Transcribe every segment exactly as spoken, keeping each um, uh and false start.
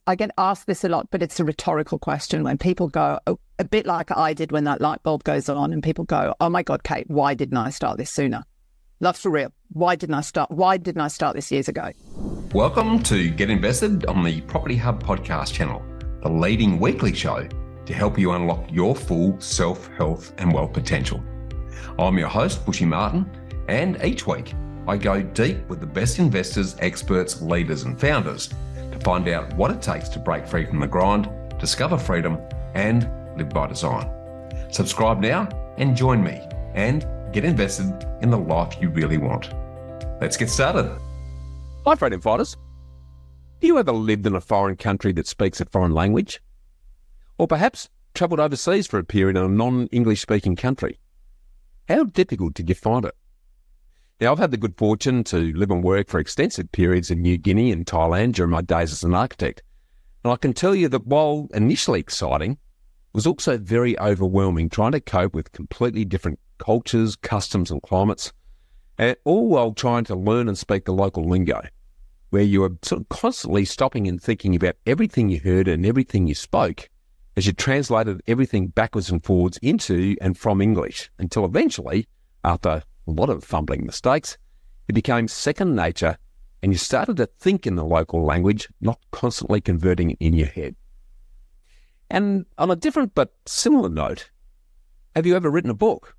I get asked this a lot, but it's a rhetorical question when people go, oh, a bit like I did when that light bulb goes on and people go, oh my God, Kate, why didn't I start this sooner? Love for real. Why didn't I start? Why didn't I start this years ago? Welcome to Get Invested on the Property Hub podcast channel, the leading weekly show to help you unlock your full self, health and wealth potential. I'm your host, Bushy Martin, and each week I go deep with the best investors, experts, leaders and founders to find out what it takes to break free from the grind, discover freedom and live by design. Subscribe now and join me and get invested in the life you really want. Let's get started. Hi, freedom fighters. Have you ever lived in a foreign country that speaks a foreign language? Or perhaps travelled overseas for a period in a non-English speaking country? How difficult did you find it? Now, I've had the good fortune to live and work for extensive periods in New Guinea and Thailand during my days as an architect. And I can tell you that while initially exciting, it was also very overwhelming trying to cope with completely different cultures, customs and climates, and all while trying to learn and speak the local lingo, where you were sort of constantly stopping and thinking about everything you heard and everything you spoke as you translated everything backwards and forwards into and from English, until eventually, after a lot of fumbling mistakes, it became second nature and you started to think in the local language, not constantly converting it in your head. And on a different but similar note, have you ever written a book?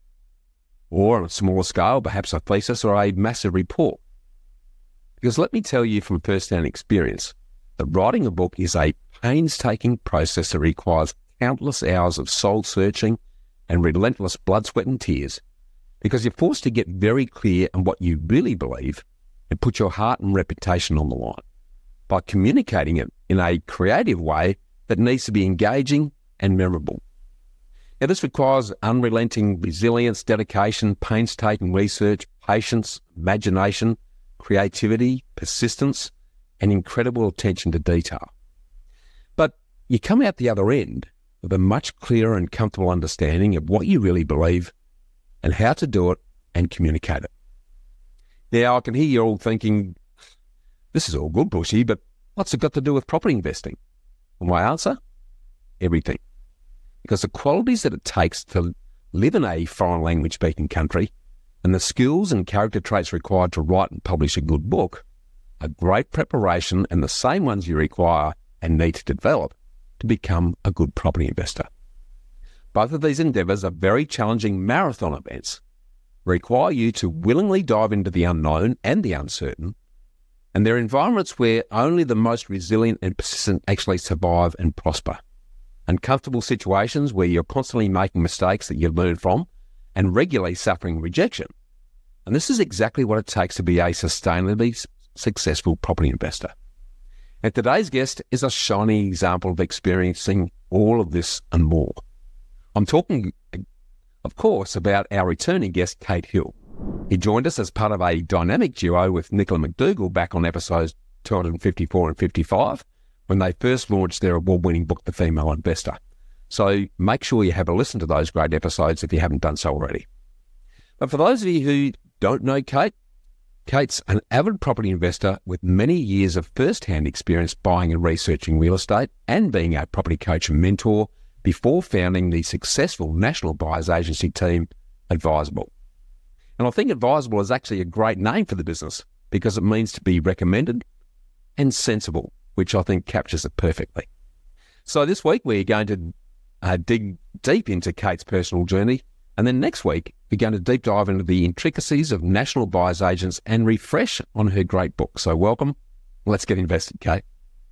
Or on a smaller scale, perhaps a thesis or a massive report? Because let me tell you from first-hand experience that writing a book is a painstaking process that requires countless hours of soul-searching and relentless blood, sweat and tears, because you're forced to get very clear on what you really believe and put your heart and reputation on the line by communicating it in a creative way that needs to be engaging and memorable. Now, this requires unrelenting resilience, dedication, painstaking research, patience, imagination, creativity, persistence, and incredible attention to detail. But you come out the other end with a much clearer and comfortable understanding of what you really believe and how to do it and communicate it. Now, I can hear you all thinking, this is all good, Bushy, but what's it got to do with property investing? Well, my answer, everything. Because the qualities that it takes to live in a foreign language speaking country and the skills and character traits required to write and publish a good book are great preparation and the same ones you require and need to develop to become a good property investor. Both of these endeavours are very challenging marathon events, require you to willingly dive into the unknown and the uncertain, and they're environments where only the most resilient and persistent actually survive and prosper. Uncomfortable situations where you're constantly making mistakes that you learn from and regularly suffering rejection. And this is exactly what it takes to be a sustainably successful property investor. And today's guest is a shining example of experiencing all of this and more. I'm talking, of course, about our returning guest, Kate Hill. He joined us as part of a dynamic duo with Nicola McDougall back on episodes two fifty-four and fifty-five, when they first launched their award-winning book, The Female Investor. So make sure you have a listen to those great episodes if you haven't done so already. But for those of you who don't know Kate, Kate's an avid property investor with many years of first-hand experience buying and researching real estate and being a property coach and mentor before founding the successful national buyers agency team, Advisable. And I think Advisable is actually a great name for the business because it means to be recommended and sensible, which I think captures it perfectly. So this week we're going to uh, dig deep into Kate's personal journey, and then next week we're going to deep dive into the intricacies of national buyers agents and refresh on her great book. So welcome. Let's get invested, Kate.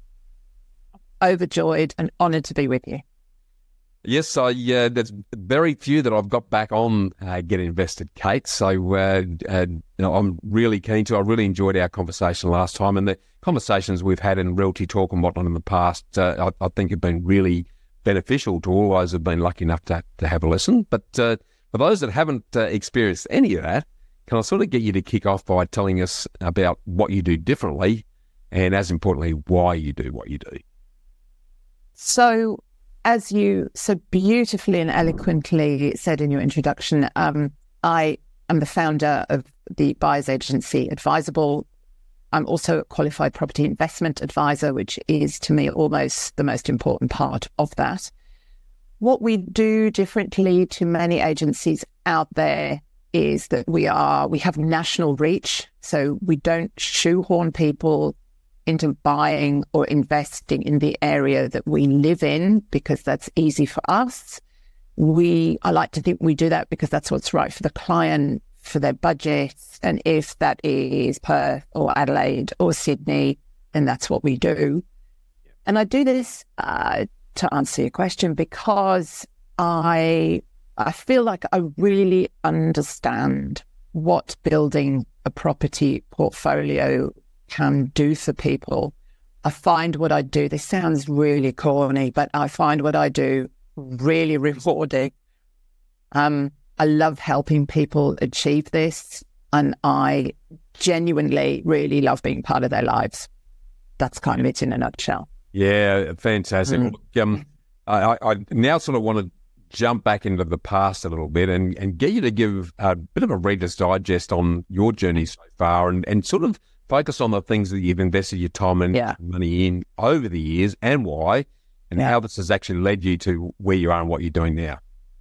Overjoyed and honoured to be with you. Yes, I, uh, there's very few that I've got back on uh, Get Invested, Kate. So uh, uh, you know, I'm really keen to. I really enjoyed our conversation last time, and the conversations we've had in Realty Talk and whatnot in the past, uh, I, I think have been really beneficial to all those who've been lucky enough to, to have a listen. But uh, for those that haven't uh, experienced any of that, can I sort of get you to kick off by telling us about what you do differently and, as importantly, why you do what you do? So, as you so beautifully and eloquently said in your introduction, um, I am the founder of the buyers agency Advisable. I'm also a qualified property investment advisor, which is to me almost the most important part of that. What we do differently to many agencies out there is that we are we have national reach. So we don't shoehorn people into buying or investing in the area that we live in because that's easy for us. We I like to think we do that because that's what's right for the client, for their budgets, and if that is Perth or Adelaide or Sydney, then that's what we do. And I do this uh, to answer your question because I I feel like I really understand what building a property portfolio can do for people. I find what I do, this sounds really corny, but I find what I do really rewarding. Um, I love helping people achieve this, and I genuinely really love being part of their lives. That's kind of it in a nutshell. Yeah, fantastic. Mm. Look, um, I, I now sort of want to jump back into the past a little bit and, and get you to give a bit of a Reader's Digest on your journey so far and, and sort of focus on the things that you've invested your time and yeah. money in over the years and why, and yeah. how this has actually led you to where you are and what you're doing now.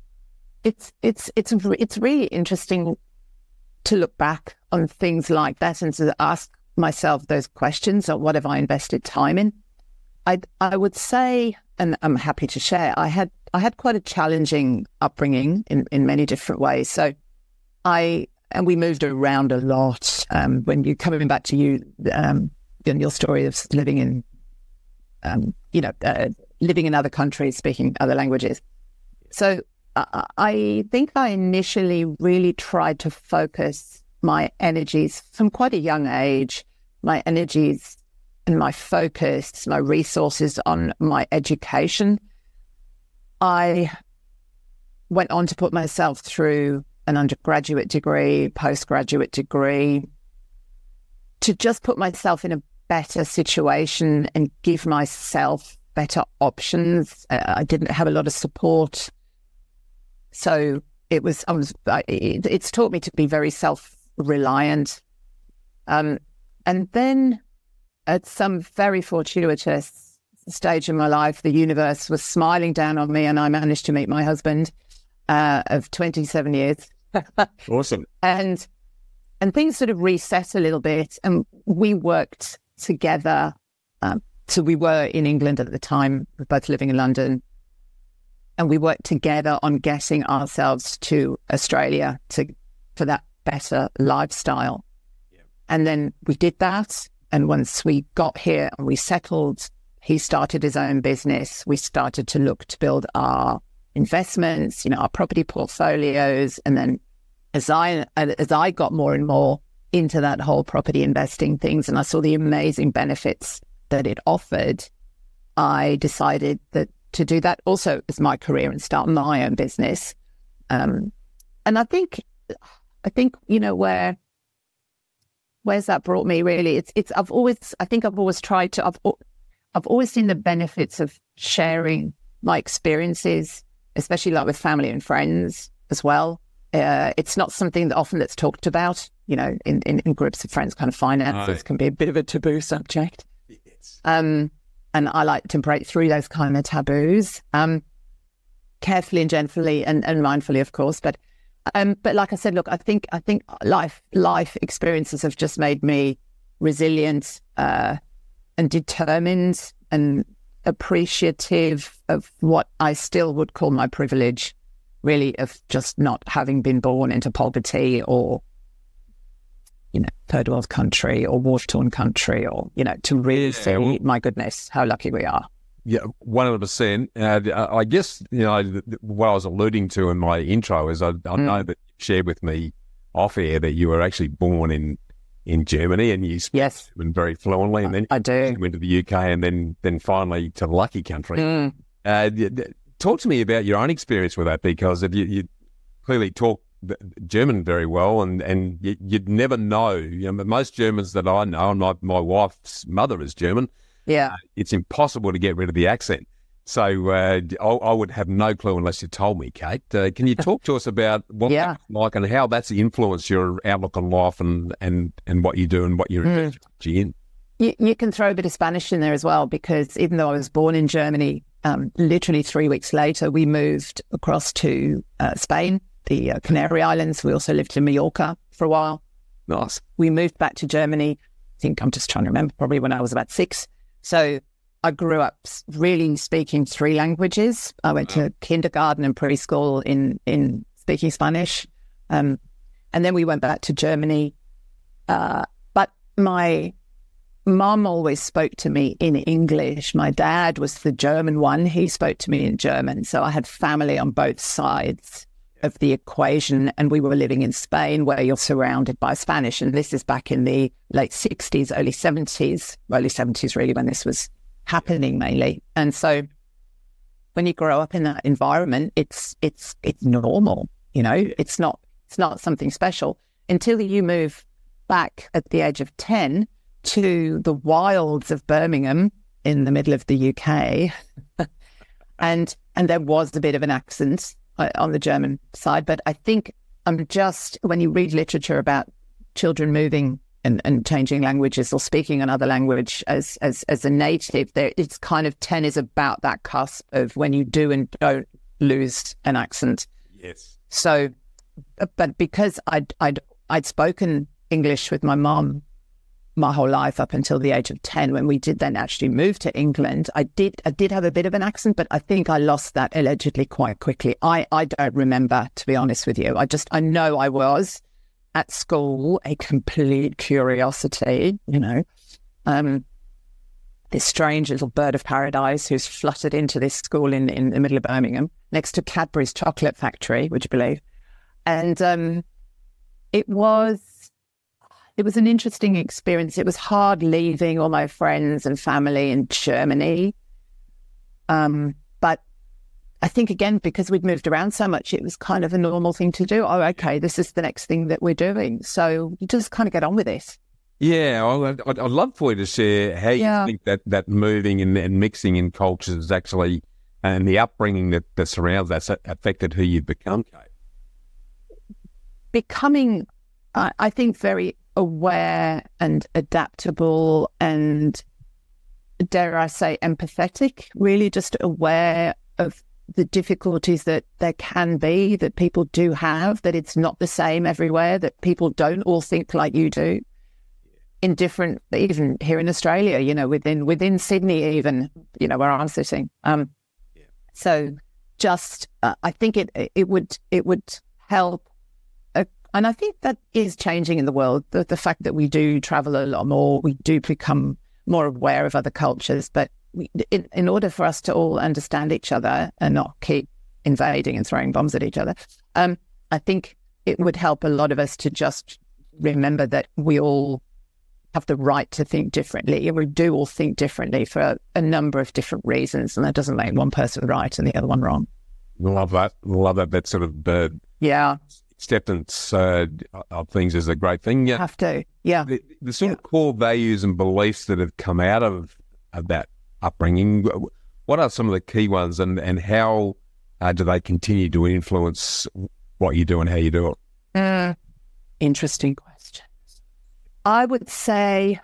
It's it's it's it's really interesting to look back on things like that and to ask myself those questions of what have I invested time in. I I would say, and I'm happy to share, I had I had quite a challenging upbringing in, in many different ways. So I and we moved around a lot. Um, when you coming back to you, um, and your story of living in, um, you know, uh, living in other countries, speaking other languages. So uh, I think I initially really tried to focus my energies from quite a young age, my energies and my focus, my resources on my education. I went on to put myself through an undergraduate degree, postgraduate degree, to just put myself in a better situation and give myself better options. Uh, I didn't have a lot of support. So it was, I was, I, it, it's taught me to be very self-reliant. Um, and then at some very fortuitous stage in my life, the universe was smiling down on me and I managed to meet my husband uh, of twenty-seven years. Awesome. And and things sort of reset a little bit, and we worked together. Um, so we were in England at the time, we were both living in London, and we worked together on getting ourselves to Australia to for that better lifestyle. Yeah. And then we did that, and once we got here and we settled, he started his own business. We started to look to build our investments, you know, our property portfolios. And then as I as I got more and more into that whole property investing things, and I saw the amazing benefits that it offered, I decided that to do that also as my career and start my own business. Um, and I think, I think you know where where's that brought me really. It's it's I've always I think I've always tried to I've I've always seen the benefits of sharing my experiences, especially like with family and friends as well. Uh, it's not something that often that's talked about, you know, in, in, in groups of friends. Kind of finances right. can be a bit of a taboo subject. Yes. Um, and I like to break through those kind of taboos, um, carefully and gently and, and mindfully, of course. But um, but like I said, look, I think I think life life experiences have just made me resilient uh, and determined and appreciative of what I still would call my privilege, really, of just not having been born into poverty or, you know, third world country or war-torn country, or, you know, to really yeah, say, well, my goodness, how lucky we are. Yeah, one hundred percent. Uh, I guess, you know, what I was alluding to in my intro is I, I mm. know that you shared with me off air that you were actually born in in Germany and you speak yes. German very fluently, and then I do. you went to the U K and then then finally to lucky country. Mm. Uh, talk to me about your own experience with that, because if you, you clearly talk German very well, and, and you, you'd never know. You know, most Germans that I know, and my, my wife's mother is German, yeah, uh, it's impossible to get rid of the accent. So uh, I, I would have no clue unless you told me, Kate. Uh, can you talk to us about what Yeah. that's like and how that's influenced your outlook on life and, and, and what you do and what you're Mm. in? You, you can throw a bit of Spanish in there as well, because even though I was born in Germany, um, literally three weeks later, we moved across to uh, Spain, the uh, Canary Islands. We also lived in Mallorca for a while. Nice. We moved back to Germany. I think I'm just trying to remember, probably when I was about six. So I grew up s- really speaking three languages. I went to kindergarten and preschool in, in speaking Spanish. Um, and then we went back to Germany. Uh, but my mum always spoke to me in English. My dad was the German one. He spoke to me in German. So I had family on both sides of the equation, and we were living in Spain where you're surrounded by Spanish. And this is back in the late sixties, early seventies, early seventies really, when this was happening mainly. And so when you grow up in that environment, it's it's it's normal, you know, it's not it's not something special until you move back at the age of ten to the wilds of Birmingham in the middle of the U K. and and there was a bit of an accent uh, on the German side, but I think I'm just, when you read literature about children moving and, and changing languages or speaking another language as as as a native, there it's kind of ten is about that cusp of when you do and don't lose an accent. Yes. So, but because I'd I'd I'd spoken English with my mum my whole life up until the age of ten, when we did then actually move to England, I did I did have a bit of an accent, but I think I lost that allegedly quite quickly. I, I don't remember, to be honest with you. I just, I know I was at school a complete curiosity, you know, um, this strange little bird of paradise who's fluttered into this school in, in the middle of Birmingham next to Cadbury's chocolate factory, would you believe? And um, it was, It was an interesting experience. It was hard leaving all my friends and family in Germany. Um, but I think, again, because we'd moved around so much, it was kind of a normal thing to do. Oh, okay, this is the next thing that we're doing. So you just kind of get on with it. Yeah, I'd, I'd I'd love for you to share how you Yeah. think that, that moving and, and mixing in cultures is actually, and the upbringing that, that surrounds that's affected who you've become, Kate. Becoming, I I think, very aware and adaptable and, dare I say, empathetic, really just aware of the difficulties that there can be, that people do have, that it's not the same everywhere, that people don't all think like you do. In different, even here in Australia, you know, within within Sydney, even, you know, where I'm sitting. Um, Yeah. So just, uh, I think it it would it would help. Uh, and I think that is changing in the world. The, the fact that we do travel a lot more, we do become more aware of other cultures. But we, in, in order for us to all understand each other and not keep invading and throwing bombs at each other, um, I think it would help a lot of us to just remember that we all have the right to think differently, and we do all think differently for a, a number of different reasons, and that doesn't make one person right and the other one wrong. Love that. Love that. That sort of uh, Yeah, acceptance uh, of things is a great thing. Yeah. have to. Yeah. The, the sort of core values and beliefs that have come out of, of that upbringing, what are some of the key ones, and, and how uh, do they continue to influence what you do and how you do it? Mm, interesting question. I would say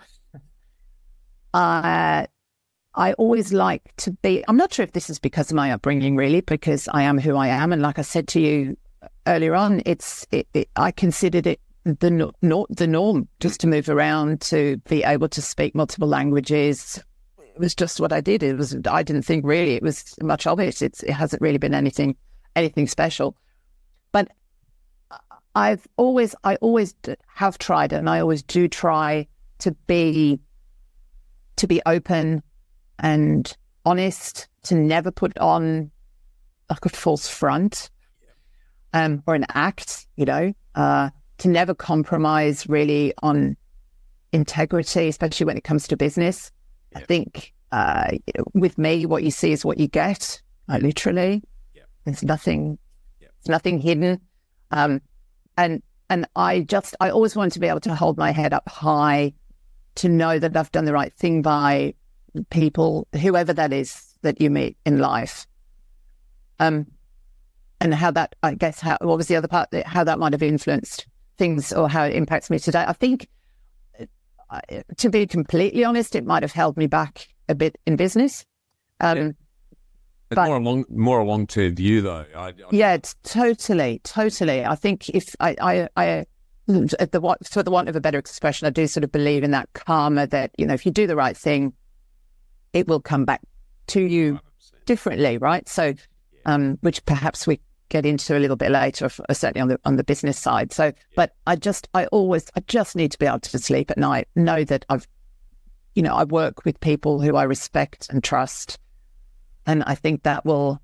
uh, I always like to be, I'm not sure if this is because of my upbringing really, because I am who I am. And like I said to you earlier on, it's it, it, I considered it the, no, no, the norm just to move around, to be able to speak multiple languages. It was just what I did. It was, I didn't think really it was much of it. It's, it hasn't really been anything, anything special. But I've always, I always have tried, and I always do try to be, to be open and honest, to never put on like a false front, um, or an act, you know, uh, to never compromise really on integrity, especially when it comes to business. Yeah. I think uh, with me, what you see is what you get. Like, literally, yeah. There's nothing, yeah. There's nothing hidden. Um, And and I just, I always wanted to be able to hold my head up high, to know that I've done the right thing by people, whoever that is, that you meet in life. Um, and how that, I guess, how what was the other part, that how that might have influenced things or how it impacts me today. I think, uh, to be completely honest, it might have held me back a bit in business. Um, yeah. It's but, more a long, more a long-term view, though. I, I, yeah, it's totally, totally. I think if I, I, I at the for the want of a better expression, I do sort of believe in that karma that, you know, if you do the right thing, it will come back to you one hundred percent differently, right? So, um, which perhaps we get into a little bit later, certainly on the on the business side. So, but I just, I always, I just need to be able to sleep at night, know that I've, you know, I work with people who I respect and trust. And I think that will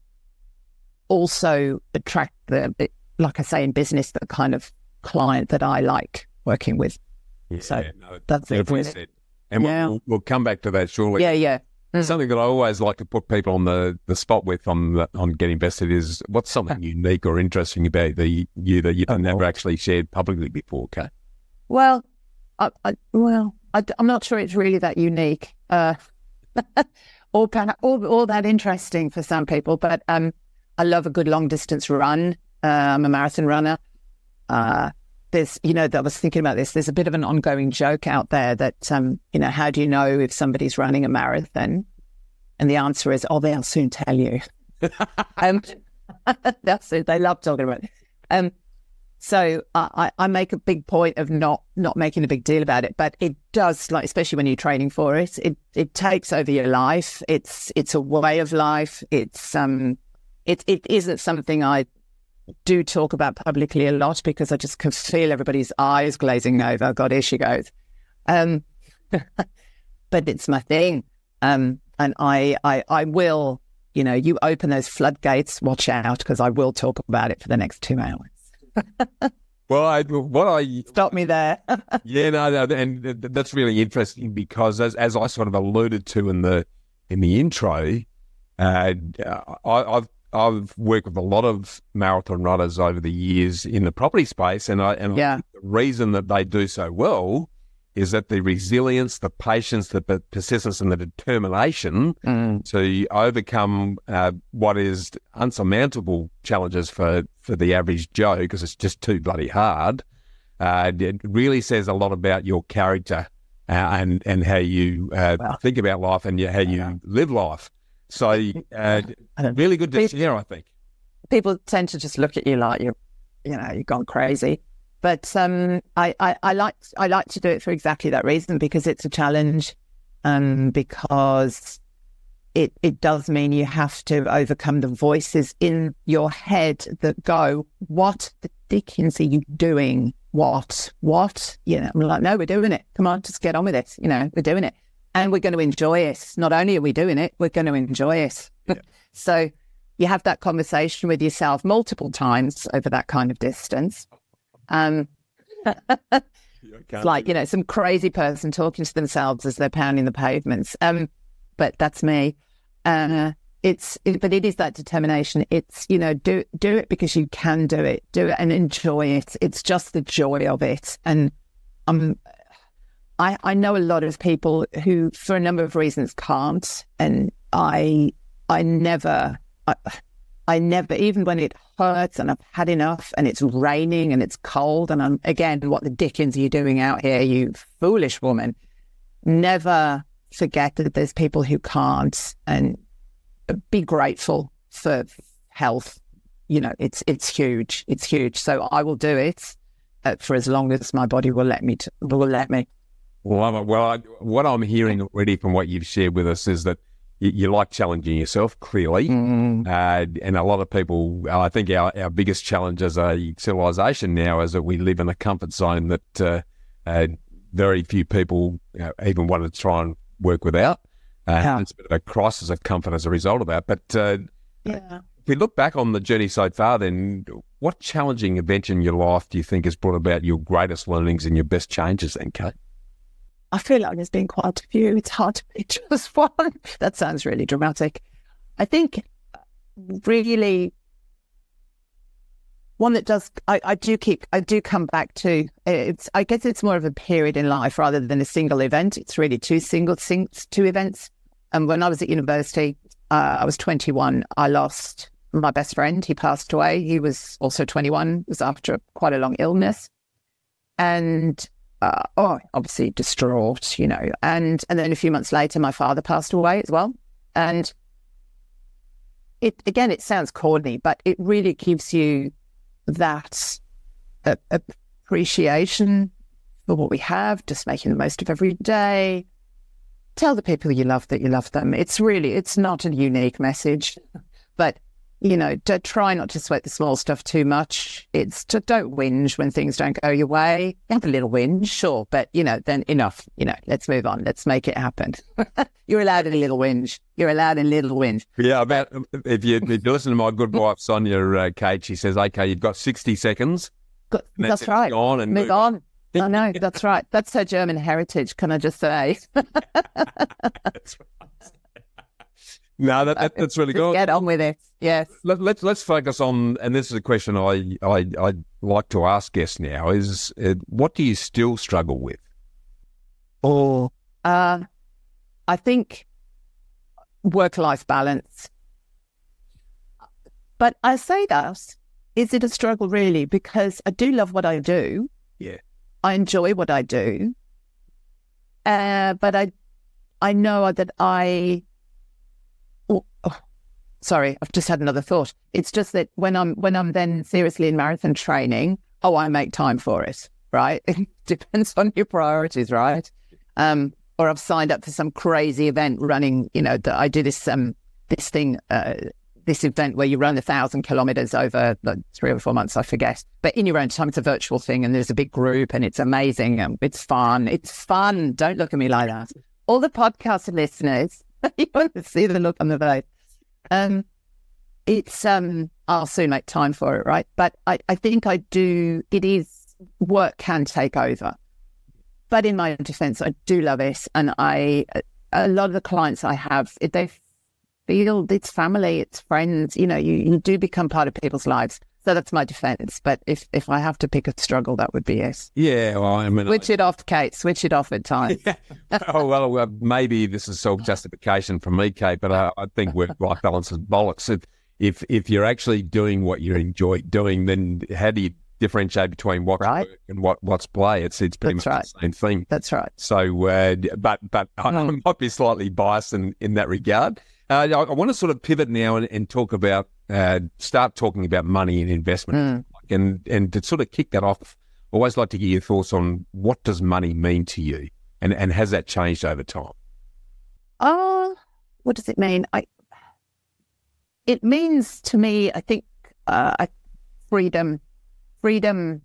also attract the, like I say in business, the kind of client that I like working with. Yeah, so no, that's it. Really. And yeah. we'll, we'll come back to that shortly. Yeah, yeah. Mm. Something that I always like to put people on the, the spot with on the, on Get Invested is what's something unique or interesting about the you that you've oh, never well. actually shared publicly before, Kate? Well, I, I, well, I, I'm not sure it's really that unique. Uh, Or, or, or that interesting for some people, but um, I love a good long distance run. Uh, I'm a marathon runner. Uh, there's, you know, I was thinking about this. There's a bit of an ongoing joke out there that, um, you know, how do you know if somebody's running a marathon? And the answer is, oh, they'll soon tell you. um, that's it. They love talking about it. Um, So I, I make a big point of not not making a big deal about it, but it does, like, especially when you're training for it, it it takes over your life. It's it's a way of life. It's um, it it isn't something I do talk about publicly a lot because I just can feel everybody's eyes glazing over. God, here she goes. Um, but it's my thing. Um, and I I I will, you know, you open those floodgates, watch out, because I will talk about it for the next two hours. Well, I, what I stop me there. yeah, no, no, and that's really interesting because, as as I sort of alluded to in the in the intro, uh, I, I've I've worked with a lot of marathon runners over the years in the property space, and I and yeah. I think the reason that they do so well is that the resilience, the patience, the persistence, and the determination mm. to overcome uh, what is unsurmountable challenges for, for the average Joe, because it's just too bloody hard. Uh, it really says a lot about your character uh, and and how you uh, well, think about life and how you yeah. live life. So uh, really good to people, share, I think. People tend to just look at you like you're, you know, you've gone crazy. But um, I, I, I like I like to do it for exactly that reason, because it's a challenge, um, because it it does mean you have to overcome the voices in your head that go, "What the dickens are you doing? What? What?" You know, I'm like, "No, we're doing it. Come on, just get on with it. You know, we're doing it, and we're going to enjoy it. Not only are we doing it, we're going to enjoy it." Yeah. So you have that conversation with yourself multiple times over that kind of distance. Um, it's like, you know, some crazy person talking to themselves as they're pounding the pavements. Um, but that's me. Uh, it's, it, but it is that determination. It's, you know, do do it because you can do it. Do it and enjoy it. It's just the joy of it. And um, I I know a lot of people who, for a number of reasons, can't. And I I never. I, I never, even when it hurts and I've had enough and it's raining and it's cold and I'm, again, what the dickens are you doing out here, you foolish woman? Never forget that there's people who can't, and be grateful for health. You know, it's it's huge. It's huge. So I will do it uh, for as long as my body will let me. To, will let me. Well, well, I, what I'm hearing already from what you've shared with us is that you, you like challenging yourself, clearly. Mm. Uh, and a lot of people, I think our, our biggest challenge as a civilization now is that we live in a comfort zone that uh, uh, very few people you know, even want to try and work without. Uh, yeah. It's a bit of a crisis of comfort as a result of that. But uh, yeah. if we look back on the journey so far, then what challenging event in your life do you think has brought about your greatest learnings and your best changes then, Kate? I feel like there's been quite a few. It's hard to pick just one. That sounds really dramatic. I think really one that does, I, I do keep, I do come back to, it's, I guess it's more of a period in life rather than a single event. It's really two single things, two events. And when I was at university, uh, I was twenty-one, I lost my best friend. He passed away. He was also twenty-one. It was after quite a long illness. And, uh, oh, obviously distraught, you know. And, and then a few months later, my father passed away as well. And it, again, it sounds corny, but it really gives you that uh, appreciation for what we have, just making the most of every day. Tell the people you love that you love them. It's really, it's not a unique message, but, you know, to try not to sweat the small stuff too much. It's to don't whinge when things don't go your way. Have a little whinge, sure, but, you know, then enough, you know, let's move on. Let's make it happen. You're allowed a little whinge. You're allowed a little whinge. Yeah, about, if you, if you listen to my good wife, Sonia, uh, Kate, she says, okay, you've got sixty seconds. Good. That's, that's right. On and move, move on. on. I know, that's right. That's her German heritage, can I just say? That's right. No, that, that, that's really good. Get on with it, yes. Let, let's let's focus on, and this is a question I I I like to ask guests now: is uh, what do you still struggle with? Or, uh, I think work-life balance. But I say that, is it a struggle really? Because I do love what I do. Yeah. I enjoy what I do, uh, but I, I know that I. Oh, oh, sorry, I've just had another thought. It's just that when I'm when I'm then seriously in marathon training, oh, I make time for it. Right, it depends on your priorities, right? Um, or I've signed up for some crazy event running. You know, that I do this um this thing. Uh, this event where you run a thousand kilometers over like, three or four months, I forget. But in your own time, it's a virtual thing and there's a big group and it's amazing and it's fun. It's fun. Don't look at me like that. All the podcast listeners, you want to see the look on the face. Um, it's, um, I'll soon make time for it, right? But I, I think I do, it is, work can take over. But in my defense, I do love it. And I, a lot of the clients I have, they feel it's family, it's friends, you know, you, you do become part of people's lives. So that's my defense. But if, if I have to pick a struggle, that would be it. Yeah, well, I mean... Switch I... it off, Kate. Switch it off at times. Yeah. Oh, well, well, maybe this is self-justification from me, Kate, but I, I think work-life balance is bollocks. If, if if you're actually doing what you enjoy doing, then how do you differentiate between what's right. work and what, what's play? It's it's pretty that's much right. the same thing. That's right. So, uh, but but I, mm. I might be slightly biased in, in that regard. Uh, I, I want to sort of pivot now and, and talk about, uh, start talking about money and investment. Mm. And, and to sort of kick that off, I always like to get your thoughts on what does money mean to you? And, and has that changed over time? Oh, what does it mean? I. It means to me, I think, uh, freedom, freedom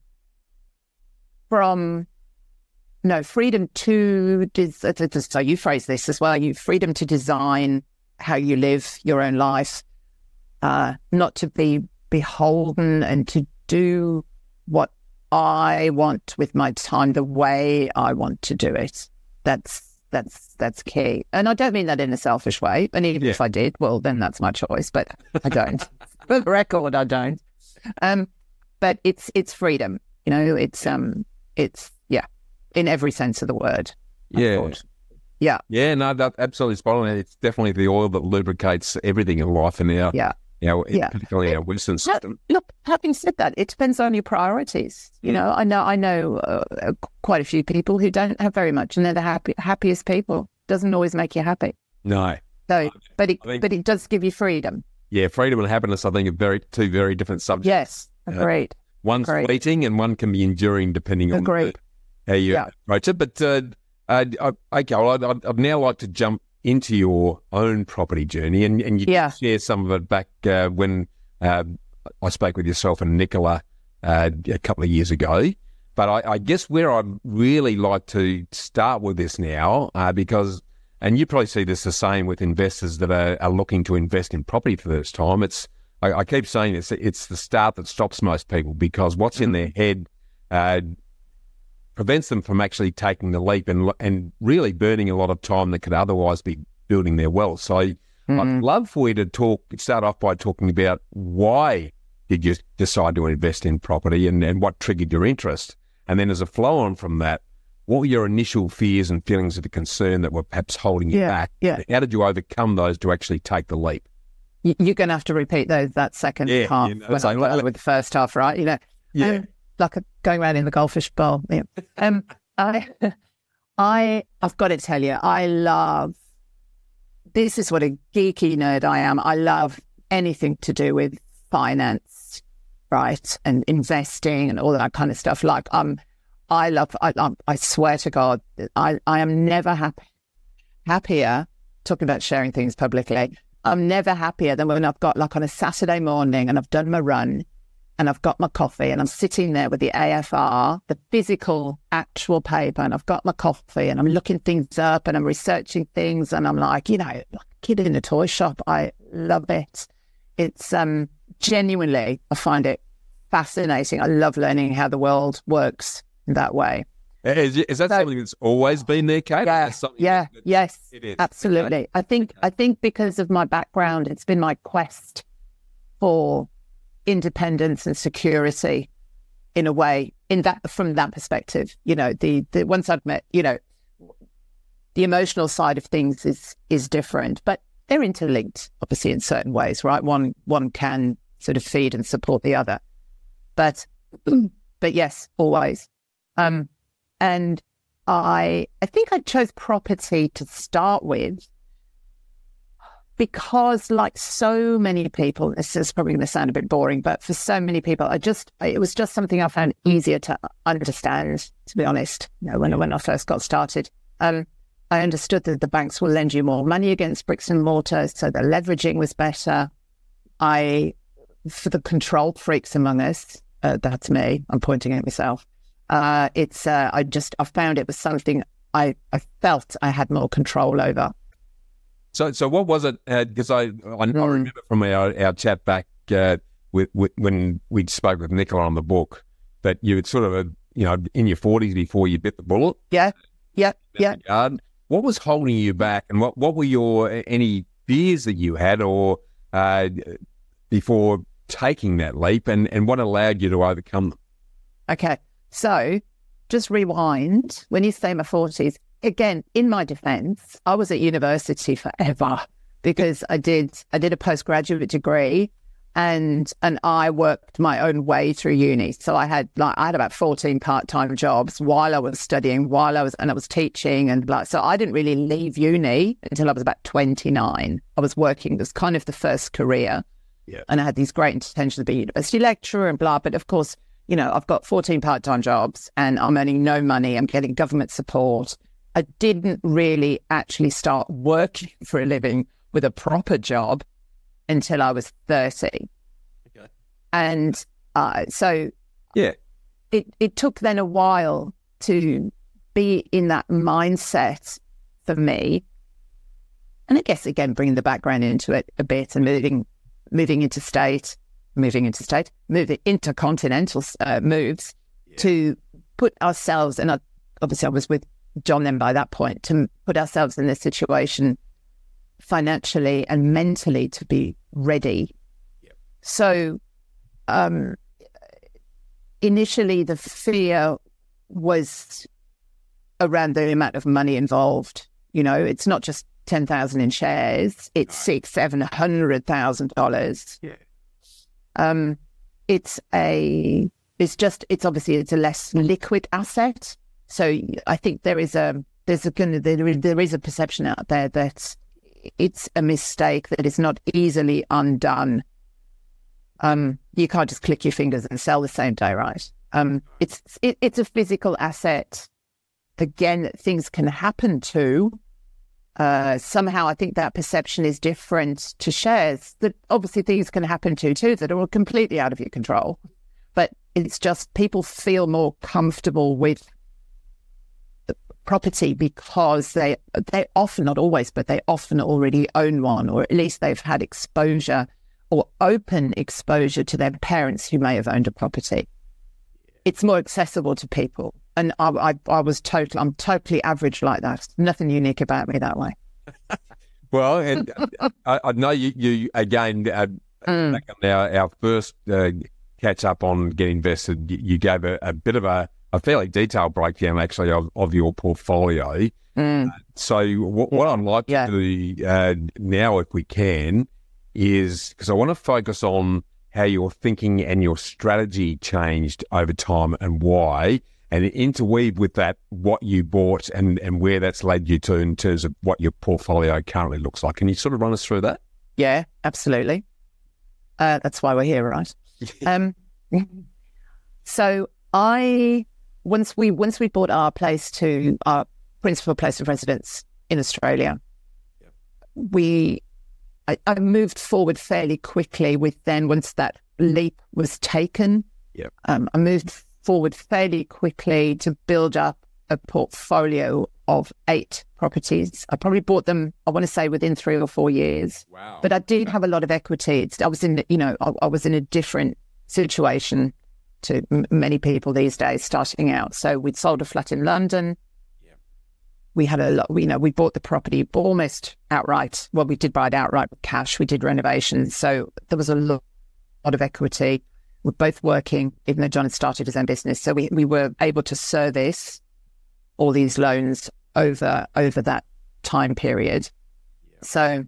from, no, freedom to, des- so you phrase this as well, you freedom to design how you live your own life, uh, not to be beholden and to do what I want with my time the way I want to do it. That's that's that's key. And I don't mean that in a selfish way. And even yeah. if I did, well, then that's my choice. But I don't. For the record, I don't. Um, but it's it's freedom. You know, it's um, it's yeah, in every sense of the word. I Yeah. thought. Yeah. Yeah, no, that's absolutely spot on. It's definitely the oil that lubricates everything in life and our, Yeah. our Yeah. particularly our Western system. Look, having said that, it depends on your priorities. You know, I know I know uh, quite a few people who don't have very much, and they're the happy, happiest people. Doesn't always make you happy. No. So, but it think- but it does give you freedom. Yeah, freedom and happiness, I think, are very two very different subjects. Yes, agreed. One's Agreed. fleeting and one can be enduring depending on Agreed. how you Yeah. approach it. But, uh, uh, I- okay, well, I'd, I'd I'd now like to jump into your own property journey and, and you Yeah. can share some of it back uh, when uh, I spoke with yourself and Nicola uh, a couple of years ago. But I, I guess where I'd really like to start with this now, uh, because, and you probably see this the same with investors that are, are looking to invest in property for the first time. It's I, I keep saying this, it's the start that stops most people because what's in their head uh, prevents them from actually taking the leap and and really burning a lot of time that could otherwise be building their wealth. So mm-hmm. I'd love for you to talk, start off by talking about why did you decide to invest in property and, and what triggered your interest? And then as a flow on from that, what were your initial fears and feelings of concern that were perhaps holding you Yeah, back? yeah. How did you overcome those to actually take the leap? Y- You're going to have to repeat those that second Yeah, half you know, when so I let- started with the first half, right? You know, Yeah. um, like a, going around in the goldfish bowl. Yeah. Um, I, I, I've got to tell you, I love. This is what a geeky nerd I am. I love anything to do with finance, right, and investing and all that kind of stuff. Like, um, I love. I, I, I swear to God, I, I am never happy, happier. Talking about sharing things publicly, I'm never happier than when I've got, like, on a Saturday morning and I've done my run and I've got my coffee and I'm sitting there with the A F R, the physical, actual paper, and I've got my coffee and I'm looking things up and I'm researching things and I'm like, you know, like a kid in a toy shop. I love it. It's um genuinely, I find it fascinating. I love learning how the world works in that way. Is, is that So- something that's always been there, Kate? Yeah, That's something yeah, that- yes, it is. absolutely. I think I think because of my background, it's been my quest for independence and security, in a way. In that, from that perspective, you know, the the once I've met, you know, the emotional side of things is is different, but they're interlinked, obviously, in certain ways, right? One one can sort of feed and support the other, but but yes, always. Um, and I I think I chose property to start with because, like so many people, this is probably going to sound a bit boring, but for so many people, I just it was just something I found easier to understand, to be honest. You know, when when I first got started, um, I understood that the banks will lend you more money against bricks and mortar, so the leveraging was better. I, for the control freaks among us, uh, that's me. I'm pointing at myself. Uh, it's uh, I just I found it was something I I felt I had more control over. So, so what was it? Because I, I, I Mm. remember from our, our chat back uh, with, with when we spoke with Nicola on the book that you had sort of, uh, you know, in your forties before you bit the bullet. Yeah, yeah, in yeah. that regard. What was holding you back, and what, what were your any fears that you had, or uh, before taking that leap, and, and what allowed you to overcome them? Okay, so just rewind. When you say my forties, again, in my defence, I was at university forever because I did I did a postgraduate degree, and and I worked my own way through uni. So I had like I had about fourteen part-time jobs while I was studying, while I was and I was teaching, and like so I didn't really leave uni until I was about twenty-nine. I was working. It was kind of the first career. Yeah. And I had these great intentions to be a university lecturer and blah. But of course, you know, I've got fourteen part-time jobs and I'm earning no money. I'm getting government support. I didn't really actually start working for a living with a proper job until I was thirty. Okay. And uh, so Yeah. it, it took then a while to be in that mindset for me. And I guess, again, bringing the background into it a bit and moving moving interstate, moving interstate, moving intercontinental uh, moves Yeah. to put ourselves, and I, obviously I was with John then by that point, to put ourselves in this situation financially and mentally to be ready. Yep. So um, initially the fear was around the amount of money involved. You know, it's not just ten thousand in shares, it's No. six, seven hundred thousand dollars. Yeah. Um, it's a, it's just, it's obviously, it's a less liquid asset. So I think there is a, there's a, there is, there is a perception out there that it's a mistake that is not easily undone. Um, you can't just click your fingers and sell the same day, right? Um, it's, it, it's a physical asset. Again, that things can happen to. Uh, somehow I think that perception is different to shares, that obviously things can happen to too that are completely out of your control. But it's just people feel more comfortable with the property because they they often, not always, but they often already own one, or at least they've had exposure or open exposure to their parents who may have owned a property. It's more accessible to people. And I, I, I was total, I'm totally average like that. Nothing unique about me that way. Well, and I, I know you, you again, uh, Mm. back on our, our first uh, catch up on Get Invested, you, you gave a, a bit of a, a fairly detailed breakdown actually of, of your portfolio. Mm. Uh, so what, what I'd like Yeah. to do uh, now, if we can, is because I want to focus on how your thinking and your strategy changed over time and why, and interweave with that what you bought and, and where that's led you to in terms of what your portfolio currently looks like. Can you sort of run us through that? Yeah, absolutely. Uh, that's why we're here, right? um, so I once we once we bought our place to our principal place of residence in Australia, Yep. we I, I moved forward fairly quickly with then once that leap was taken. Yep. Um, I moved forward fairly quickly to build up a portfolio of eight properties. I probably bought them, I want to say, within three or four years. Wow. But I did have a lot of equity. It's, I was in, you know, I, I was in a different situation to m- many people these days starting out. So we'd sold a flat in London. Yeah. We had a lot, you know, we bought the property almost outright. Well, we did buy it outright with cash. We did renovations. So there was a lot, lot of equity. We're both working, even though John had started his own business. So we, we were able to service all these loans over over that time period. Yeah. So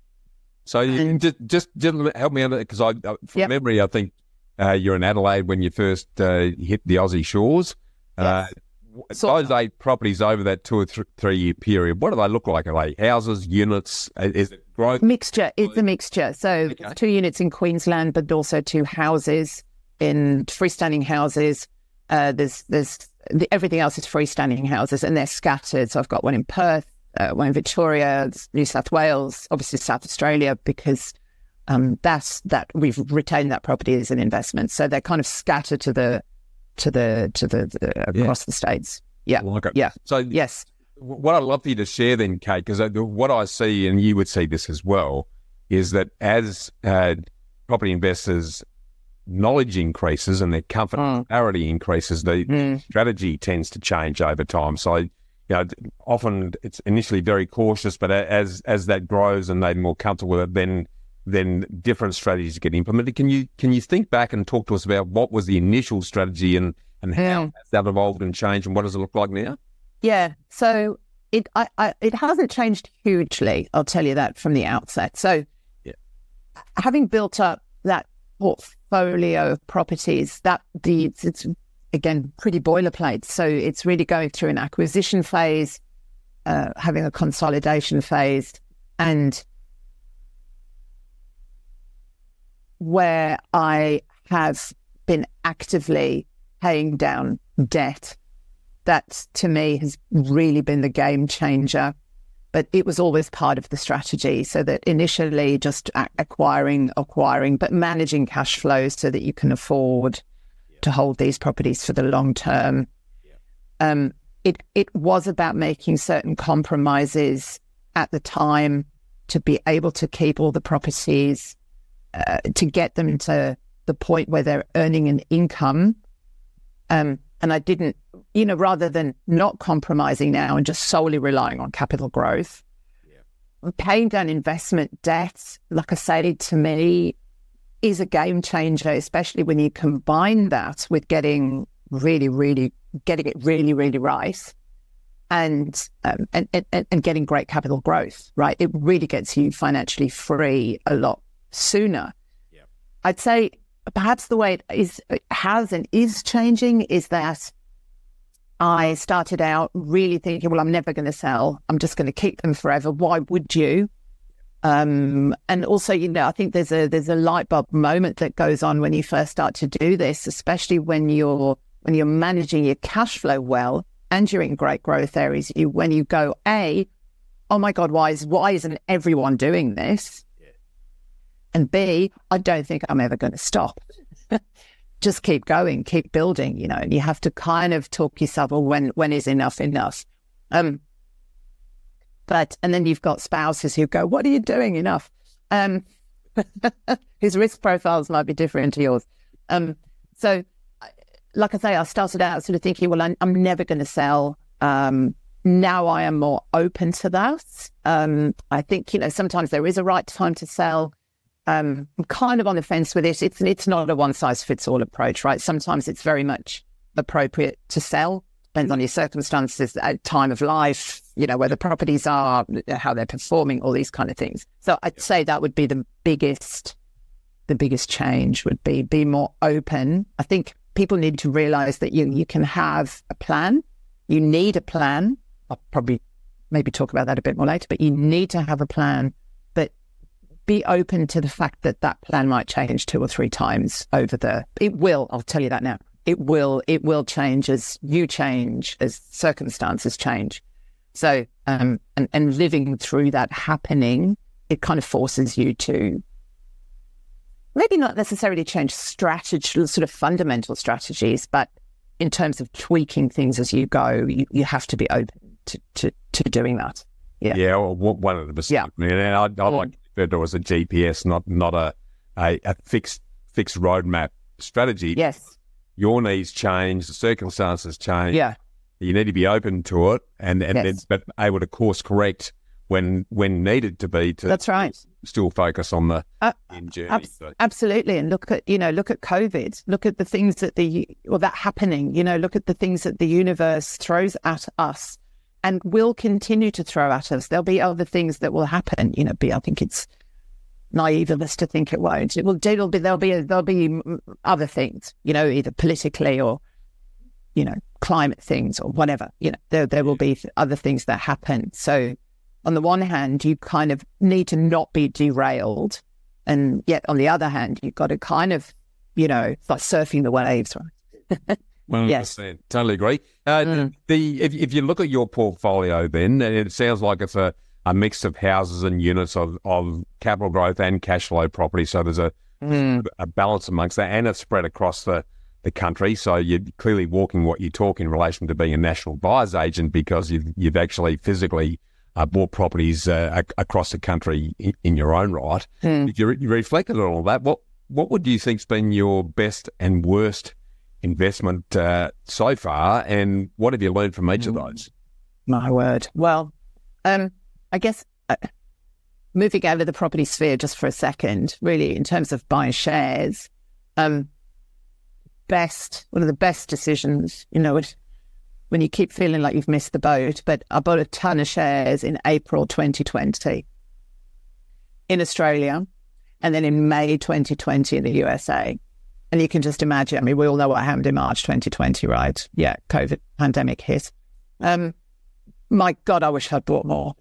So you And- just, just just help me out because I, uh, from Yep. memory, I think uh, you're in Adelaide when you first uh, hit the Aussie shores. Uh, So- those eight properties over that two or th- three year period, what do they look like? Are they houses, units? Uh, Is it growth? mixture, it's a mixture. So Okay. two units in Queensland, but also two houses in freestanding houses. Uh, there's there's the, everything else is freestanding houses, and they're scattered. So I've got one in Perth, uh, one in Victoria, New South Wales, obviously South Australia, because um, that's that we've retained that property as an investment. So they're kind of scattered to the to the to the, the Yeah. across the states. Yeah, I like it. yeah, So yes, w- what I'd love for you to share then, Kate, because what I see, and you would see this as well, is that as uh, property investors' knowledge increases and their comfort Mm. and clarity increases, the Mm. strategy tends to change over time. So, you know, often it's initially very cautious, but a- as as that grows and they're more comfortable with it, then then different strategies get implemented. Can you can you think back and talk to us about what was the initial strategy and and how Yeah. has that evolved and changed, and what does it look like now? Yeah, so it I, I it hasn't changed hugely. I'll tell you that from the outset. So, Yeah. having built up that portfolio of properties, that the it's, it's again pretty boilerplate. So it's really going through an acquisition phase, uh, having a consolidation phase, and where I have been actively paying down debt. That, to me, has really been the game changer. But it was always part of the strategy. So that initially just a- acquiring, acquiring, but managing cash flows so that you can afford Yeah. to hold these properties for the long term. Yeah. Um, it it was about making certain compromises at the time to be able to keep all the properties, uh, to get them to the point where they're earning an income. Um, and I didn't, you know, rather than not compromising now and just solely relying on capital growth, Yeah. paying down investment debt, like I say, to me, is a game changer, especially when you combine that with getting really, really, getting it really, really right. And, um, and, and and getting great capital growth, right? It really gets you financially free a lot sooner. Yeah. I'd say perhaps the way it is it has and is changing is that I started out really thinking, well, I'm never going to sell. I'm just going to keep them forever. Why would you? Um, and also, you know, I think there's a there's a light bulb moment that goes on when you first start to do this, especially when you're when you're managing your cash flow well and you're in great growth areas. You when you go, A, oh my God, why is why isn't everyone doing this? Yeah. And B, I don't think I'm ever going to stop. Just keep going, keep building, you know, and you have to kind of talk yourself, well, when when is enough enough? Um, but, and then you've got spouses who go, what are you doing enough? Um, whose risk profiles might be different to yours. Um, so, like I say, I started out sort of thinking, well, I'm, I'm never going to sell. Um, now I am more open to that. Um, I think, you know, sometimes there is a right time to sell. Um, I'm kind of on the fence with it. It's it's not a one size fits all approach, right? Sometimes it's very much appropriate to sell. Depends on your circumstances, at time of life, you know, where the properties are, how they're performing, all these kind of things. So I'd say that would be the biggest, the biggest change would be be more open. I think people need to realize that you you can have a plan. You need a plan. I'll probably maybe talk about that a bit more later, but you need to have a plan, but be open to the fact that that plan might change two or three times over the, it will, I'll tell you that now. It will, it will change as you change, as circumstances change. So, um, and, and living through that happening, it kind of forces you to maybe not necessarily change strategy, sort of fundamental strategies, but in terms of tweaking things as you go, you, you have to be open to, to, to doing that. Yeah. Yeah. Well, one hundred percent. Yeah. And I, I mm. like to refer to it as a G P S, not, not a, a, a fixed, fixed roadmap strategy. Yes. Your needs change, the circumstances change. Yeah. You need to be open to it and, and yes. then, but able to course correct when when needed to be to That's right. still focus on the uh, end journey. Ab- so. Absolutely. And look at, you know, look at COVID, look at the things that the, or that happening, you know, look at the things that the universe throws at us and will continue to throw at us. There'll be other things that will happen, you know, be, I think it's naive of us to think it won't. It will, it'll be, there'll be, there'll be other things, you know, either politically or, you know, climate things or whatever, you know, there, there will be other things that happen. So on the one hand, you kind of need to not be derailed. And yet on the other hand, you've got to kind of, you know, it's like surfing the waves, right? Well, yes, totally agree. Uh, mm. The if, if you look at your portfolio, then it sounds like it's a, a mix of houses and units of, of capital growth and cash flow property. So there's a mm. a balance amongst that, and it's spread across the, the country. So you're clearly walking what you talk in relation to being a national buyer's agent because you've you've actually physically uh, bought properties uh, ac- across the country in, in your own right. Mm. If you, re- you reflected on all that, what what would you think's been your best and worst investment uh, so far, and what have you learned from each of those? My word. Well, um, I guess uh, moving out of the property sphere just for a second, really, in terms of buying shares, um, best, one of the best decisions, you know, it, when you keep feeling like you've missed the boat, but I bought a ton of shares in April twenty twenty in Australia, and then in May twenty twenty in the U S A. And you can just imagine, I mean, we all know what happened in March twenty twenty, right? Yeah, COVID pandemic hit. Um, my God, I wish I'd bought more.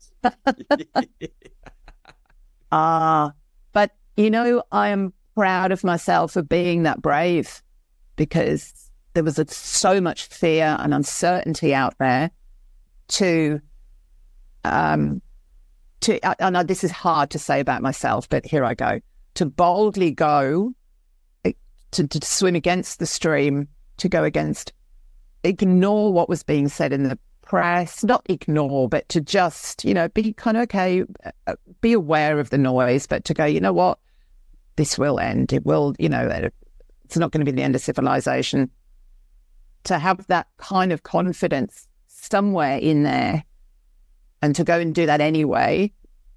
uh, but, you know, I am proud of myself for being that brave because there was a, so much fear and uncertainty out there to, um, to, I know this is hard to say about myself, but here I go, to boldly go To, to swim against the stream, to go against, ignore what was being said in the press, not ignore, but to just, you know, be kind of, okay, uh, be aware of the noise, but to go, you know what, this will end. It will, you know, it's not going to be the end of civilization. To have that kind of confidence somewhere in there and to go and do that anyway,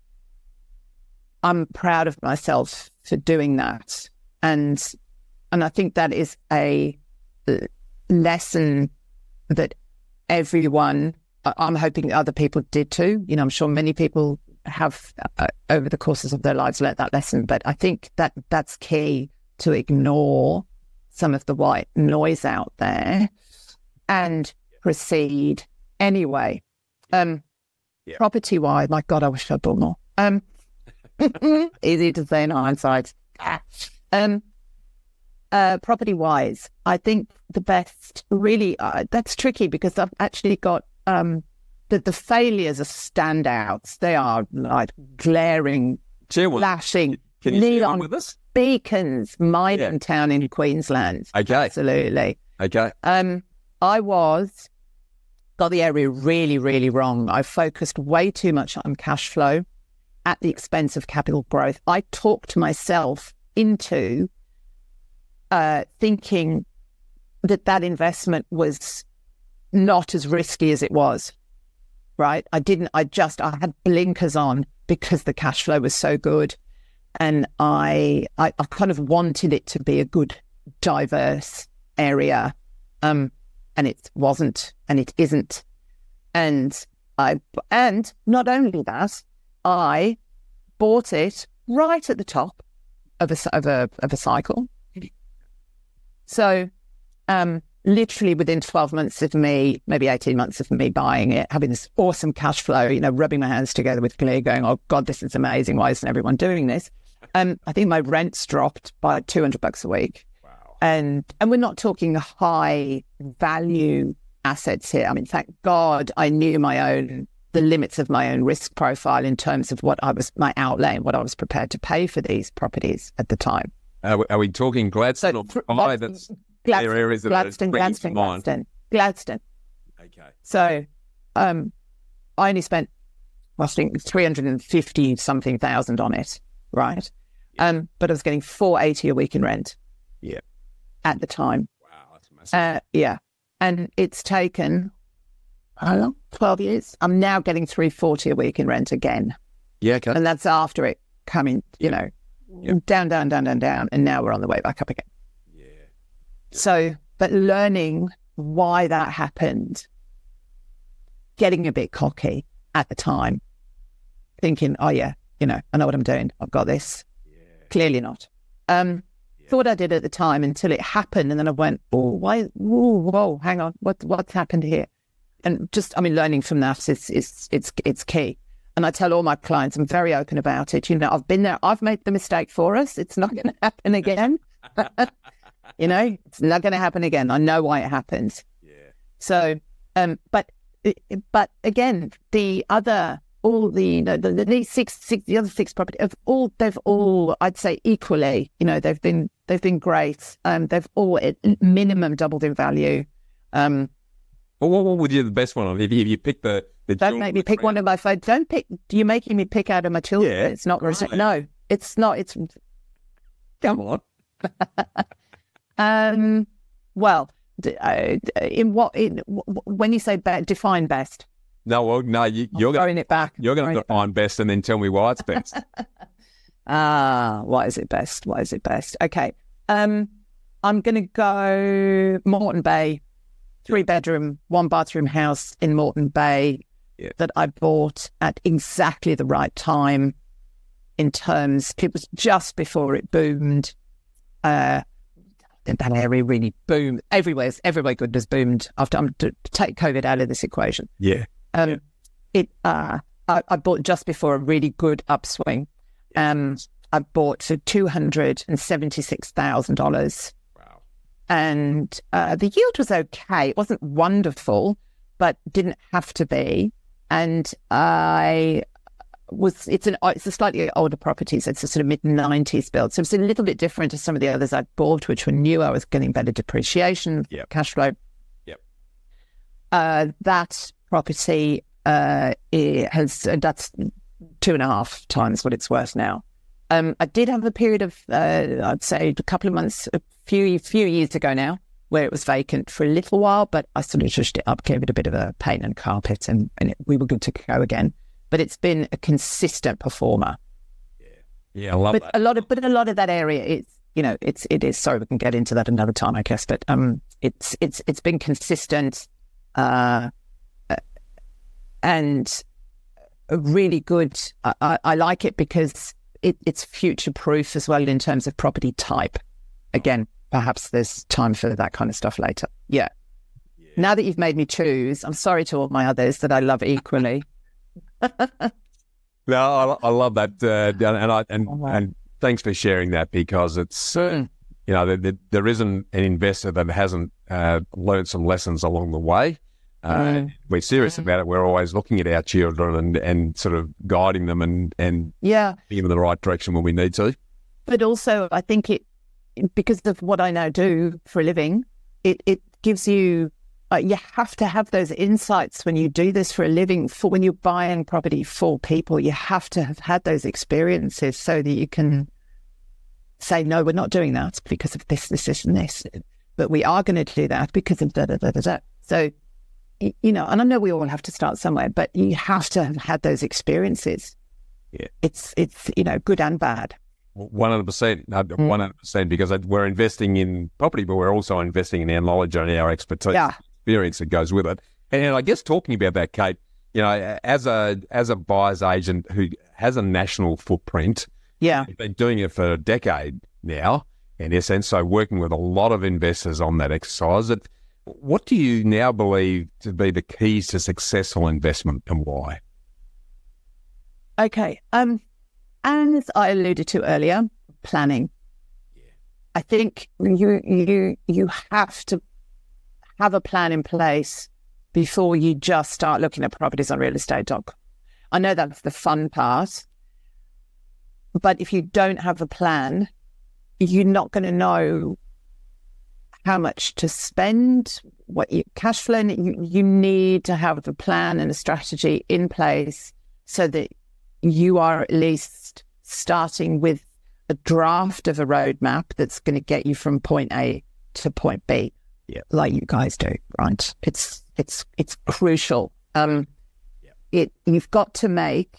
I'm proud of myself for doing that. And And I think that is a lesson that everyone, I'm hoping other people did too. You know, I'm sure many people have uh, over the courses of their lives learnt that lesson. But I think that that's key, to ignore some of the white noise out there and proceed anyway. Um, yeah. Property-wise, my God, I wish I'd bought more. Um, easy to say in hindsight. Um, Uh, property-wise, I think the best, really, uh, that's tricky because I've actually got um, the, the failures are standouts. They are like glaring, flashing, Can you neon with us? beacons, mining yeah. town in Queensland. Okay. Absolutely. Okay. Um, I was, got the area really, really wrong. I focused way too much on cash flow at the expense of capital growth. I talked myself into Uh, thinking that that investment was not as risky as it was, right? I didn't, I just, I had blinkers on because the cash flow was so good. And I, I, I kind of wanted it to be a good, diverse area. Um, and it wasn't, and it isn't. And I, and not only that, I bought it right at the top of a, of a, of a cycle. So, um, literally within twelve months of me, maybe eighteen months of me buying it, having this awesome cash flow, you know, rubbing my hands together with glee, going, oh God, this is amazing. Why isn't everyone doing this? Um, I think my rent's dropped by two hundred bucks a week. Wow. And, and we're not talking high value assets here. I mean, thank God I knew my own, the limits of my own risk profile in terms of what I was, my outlay and what I was prepared to pay for these properties at the time. Are we, are we talking Gladstone So, or Mackay? That's Gladstone, there areas that Gladstone, are bringing to Gladstone, mind. Gladstone, Gladstone. Okay. So, um, I only spent, well, I think three hundred and fifty something thousand on it, right? Yeah. Um, but I was getting four eighty a week in rent. Yeah. At the time, Wow, that's massive. uh, yeah, and it's taken how long? Twelve years. I'm now getting three forty a week in rent again, yeah. Okay. and that's after it coming, you Yeah. know, Yeah. down, down, down, down, down, and now we're on the way back up again. Yeah. So, but learning why that happened, getting a bit cocky at the time, thinking, oh yeah, you know, I know what I'm doing. I've got this. Yeah. Clearly not. Um, Yeah. Thought I did at the time until it happened. And then I went, oh, why? Whoa, whoa, hang on. What, what's happened here? And just, I mean, learning from that is, is, it's, it's key. And I tell all my clients, I'm very open about it. You know, I've been there. I've made the mistake for us. It's not going to happen again. You know, it's not going to happen again. I know why it happens. Yeah. So, um, but, but again, the other, all the, you know, the, the these six, six, the other six properties have all, they've all, I'd say equally, you know, they've been, they've been great. Um, they've all at minimum doubled in value. Um, Well, what, what would you the best one on? If you, if you pick the, the don't make me pick one of my phone. Don't pick. Do you making me pick out of my children? Yeah, It's not. right. No, it's not. It's. Come on. Um. Well, d- uh, in what? In w- w- when you say be- define best, No, well, no, you, you're going throwing it back. you're going Throwing to it back. define best and then tell me why it's best. Ah, why is it best? Why is it best? Okay. Um, I'm going to go Moreton Bay, three bedroom, one bathroom house in Moreton Bay Yeah. that I bought at exactly the right time in terms, it was just before it boomed. Uh, that area really boomed. Everywhere's, everywhere good has boomed after, I'm to take COVID out of this equation. Yeah. Um, Yeah. It, uh, I, I bought just before a really good upswing. Um, I bought for two hundred and seventy-six thousand dollars, Wow. and uh, the yield was okay. It wasn't wonderful, but didn't have to be. And I was, it's an, it's a slightly older property, so it's a sort of mid nineties build. So it's a little bit different to some of the others I bought, which were new. I was getting better depreciation, Yep. cash flow. Yep. Uh, that property uh, it has, uh, that's two and a half times what it's worth now. Um, I did have a period of, uh, I'd say a couple of months, a few few years ago now, where it was vacant for a little while, but I sort of just it up, gave it a bit of a paint and carpet, and, and it, we were good to go again. But it's been a consistent performer. Yeah, I love But that. a lot of, but a lot of that area, it's, you know, it's it is. Sorry, we can get into that another time, I guess. But um, it's it's it's been consistent, uh, and really good. I, I, I like it because it, it's future proof as well in terms of property type. Again, perhaps there's time for that kind of stuff later. Yeah. Yeah. Now that you've made me choose, I'm sorry to all my others that I love equally. No, I, I love that, uh, and I and Oh, wow. and thanks for sharing that, because it's Mm. you know there, there, there isn't an investor that hasn't uh, learned some lessons along the way. Uh, Mm. We're serious Mm. about it. We're always looking at our children and, and sort of guiding them and and Yeah. giving them the right direction when we need to. But also, I think it, because of what I now do for a living, it, it gives you, uh, you have to have those insights when you do this for a living, for when you're buying property for people, you have to have had those experiences so that you can say, no, we're not doing that because of this, this, this, and this, but we are going to do that because of da, da, da, da, da. So, y- you know, and I know we all have to start somewhere, but you have to have had those experiences. Yeah. It's, it's, you know, good and bad. One hundred percent, Mm. one hundred percent, because we're investing in property, but we're also investing in our knowledge and our expertise. Yeah. experience that goes with it. And I guess talking about that, Kate, you know, as a as a buyer's agent who has a national footprint, yeah, you've been doing it for a decade now, in essence, so working with a lot of investors on that exercise. It, what do you now believe to be the keys to successful investment and why? Okay. Um, as I alluded to earlier, planning. Yeah. I think you you you have to have a plan in place before you just start looking at properties on real estate dot com. I know that's the fun part, but if you don't have a plan, you're not going to know how much to spend, what your cash flow. You, you need to have a plan and a strategy in place so that you are at least starting with a draft of a roadmap that's going to get you from point A to point B. Yeah, like you guys do, right? It's it's it's crucial. Um, yeah. It you've got to make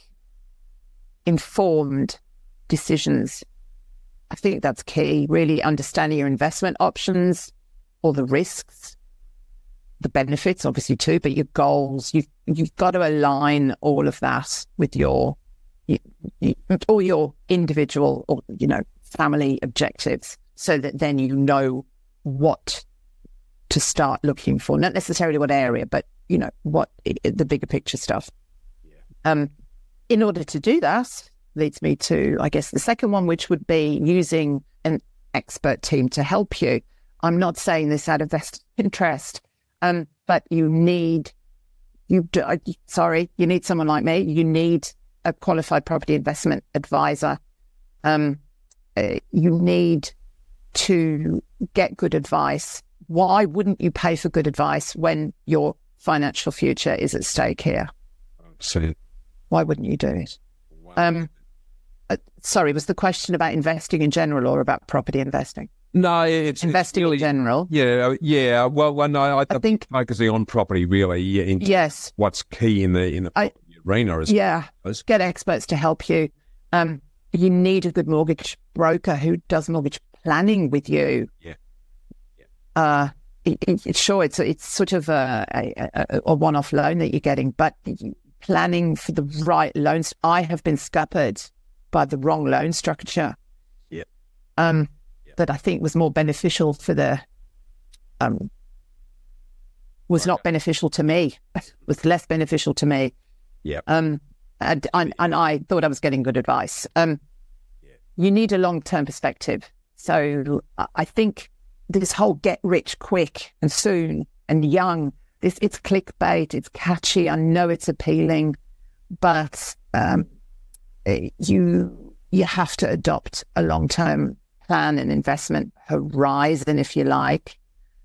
informed decisions. I think that's key. Really understanding your investment options, all the risks, the benefits, obviously too, but your goals. You've you've got to align all of that with your, you, you, all your individual or you know family objectives, so that then you know what to start looking for, not necessarily what area, but, you know, what the bigger picture stuff. Yeah. Um, in order to do that, leads me to, I guess, the second one, which would be using an expert team to help you. I'm not saying this out of vested interest, um, but you need, you do, sorry, you need someone like me. You need a qualified property investment advisor. Um, uh, you need to get good advice. Why wouldn't you pay for good advice when your financial future is at stake here? So, why wouldn't you do it? Wow. Um, uh, sorry, was the question about investing in general or about property investing? No, it's investing it's really, in general. Yeah, yeah. Well, well no, I, I think focusing on property really. Yeah, in yes, what's key in the in the I, arena is yeah. Get experts to help you. Um, you need a good mortgage broker who does mortgage planning with you. Yeah. Uh, it, it, sure, it's it's sort of a, a, a one-off loan that you're getting, but planning for the right loans. I have been scuppered by the wrong loan structure. Yeah. Um, yeah. That I think was more beneficial for the, um, was not beneficial to me. Was less beneficial to me. Yeah. Um, and and, and I thought I was getting good advice. Um, yeah. You need a long-term perspective. So I think this whole get rich quick and soon and young, this it's clickbait, it's catchy, I know it's appealing, but um, you you have to adopt a long-term plan and investment horizon, if you like.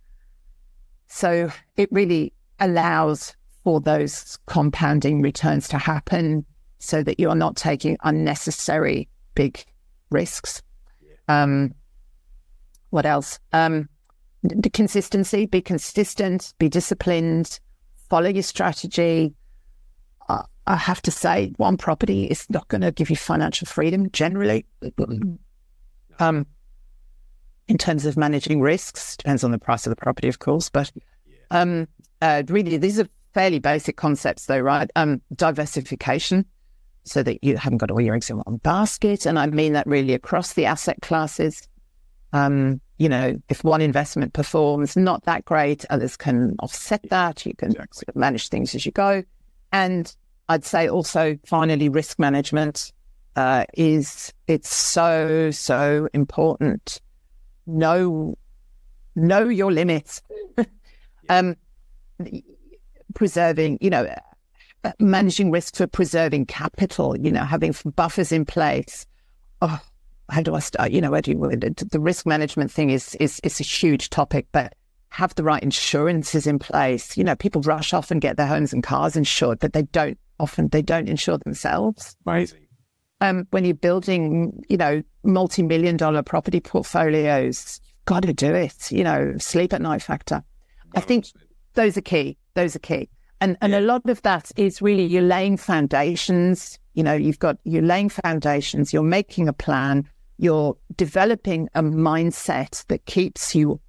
So it really allows for those compounding returns to happen so that you're not taking unnecessary big risks. Yeah. Um, What else? Um, the consistency, be consistent, be disciplined, follow your strategy. Uh, I have to say, one property is not going to give you financial freedom generally. Um, in terms of managing risks, depends on the price of the property, of course. But um, uh, really, these are fairly basic concepts, though, right? Um, diversification, so that you haven't got all your eggs in one basket. And I mean that really across the asset classes. Um, you know, if one investment performs not that great, others can offset that. You can exactly. sort of manage things as you go. And I'd say also, finally, risk management uh, is, it's so, so important. Know, know your limits. um, preserving, you know, managing risk for preserving capital, you know, having buffers in place. Oh, how do I start? You know, where do you, the risk management thing is, is, is a huge topic, but have the right insurances in place. You know, people rush off and get their homes and cars insured, but they don't often, they don't insure themselves. Amazing. Um, when you're building, you know, multi-million dollar property portfolios, you've got to do it, you know, sleep at night factor. I think those are key. Those are key. And and yeah. a lot of that is really you're laying foundations. You know, you've got, you're laying foundations, you're making a plan, you're developing a mindset that keeps you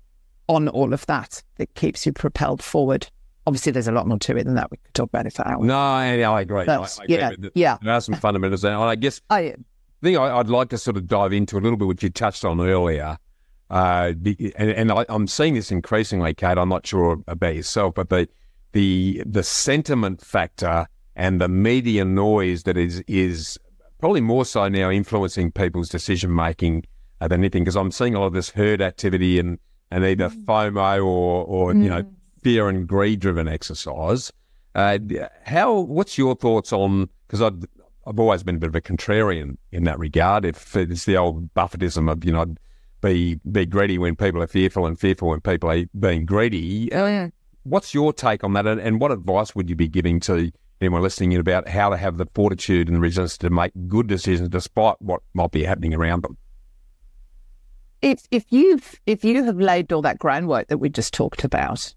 on all of that that keeps you propelled forward. Obviously, there's a lot more to it than that. We could talk about it for hours. No, I, I agree. I, I agree yeah, with it. yeah. There are some fundamentals there. And I guess I, the thing I, I'd like to sort of dive into a little bit, which you touched on earlier, uh, the, and, and I, I'm seeing this increasingly, Kate. I'm not sure about yourself, but the the the sentiment factor and the media noise that is is probably more so now influencing people's decision making uh, than anything. Because I'm seeing a lot of this herd activity and and either FOMO or or mm. you know fear and greed driven exercise. Uh, how? What's your thoughts on? Because I've I've always been a bit of a contrarian in that regard. If it's the old Buffettism of you know be be greedy when people are fearful and fearful when people are being greedy. Oh yeah. What's your take on that, and, and what advice would you be giving to anyone listening in about how to have the fortitude and resilience to make good decisions despite what might be happening around them? If if you've if you have laid all that groundwork that we just talked about,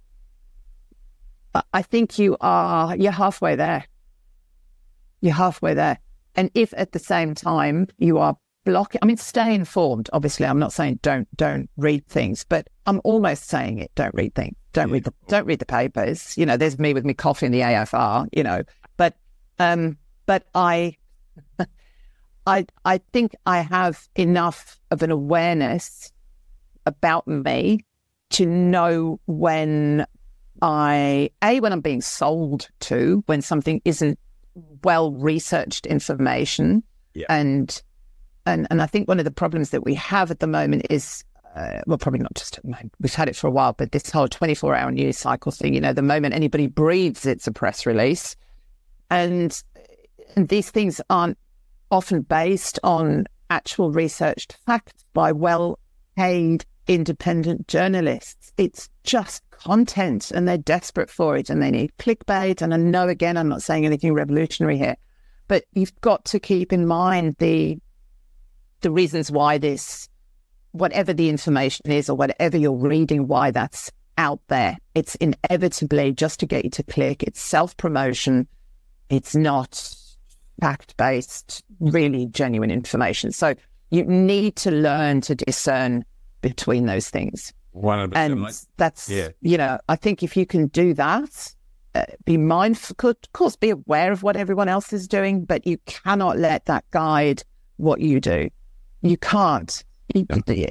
I think you are you're halfway there. You're halfway there, and if at the same time you are blocking, I mean, stay informed. Obviously, I'm not saying don't don't read things, but I'm almost saying it. Don't read things. Don't yeah. read the don't read the papers. You know, there's me with me coffee in the A F R. You know, but um, but I, I I think I have enough of an awareness about me to know when I a when I'm being sold to, when something isn't well researched information, yeah. and and and I think one of the problems that we have at the moment is. Uh, well, probably not just, we've had it for a while, but this whole twenty-four hour news cycle thing, you know, the moment anybody breathes, it's a press release. And, and these things aren't often based on actual researched facts by well-paid independent journalists. It's just content and they're desperate for it and they need clickbait. And I know, again, I'm not saying anything revolutionary here, but you've got to keep in mind the the reasons why this whatever the information is or whatever you're reading, why that's out there. It's inevitably just to get you to click. It's self-promotion. It's not fact-based, really genuine information. So you need to learn to discern between those things. one hundred percent. And like, that's, yeah. you know, I think if you can do that, uh, be mindful, of course, be aware of what everyone else is doing, but you cannot let that guide what you do. You can't. You,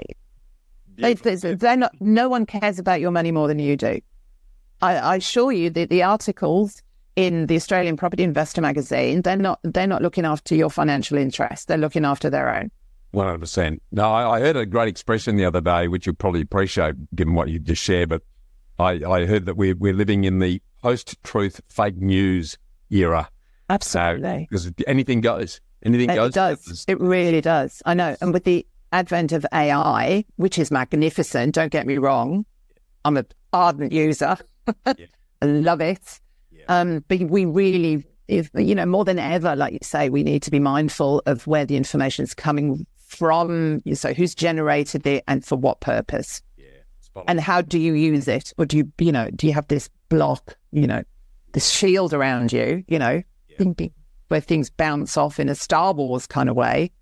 they, they're not, no one cares about your money more than you do. I, I assure you that the articles in the Australian Property Investor magazine, they're not they're not looking after your financial interests. They're looking after their own. one hundred percent. No, I, I heard a great expression the other day, which you'll probably appreciate given what you just shared, but I, I heard that we're, we're living in the post-truth fake news era. Absolutely. Because uh, anything goes. Anything it goes. It does. It really does. I know. And with the advent of A I, which is magnificent, don't get me wrong, I'm an ardent user. Yeah. I love it. Yeah. Um, but we really, if you know, more than ever, like you say, we need to be mindful of where the information is coming from. So who's generated it and for what purpose? Yeah. And how do you use it? Or do you, you know, do you have this block, you know, this shield around you, you know, yeah. bing, bing, where things bounce off in a Star Wars kind of way?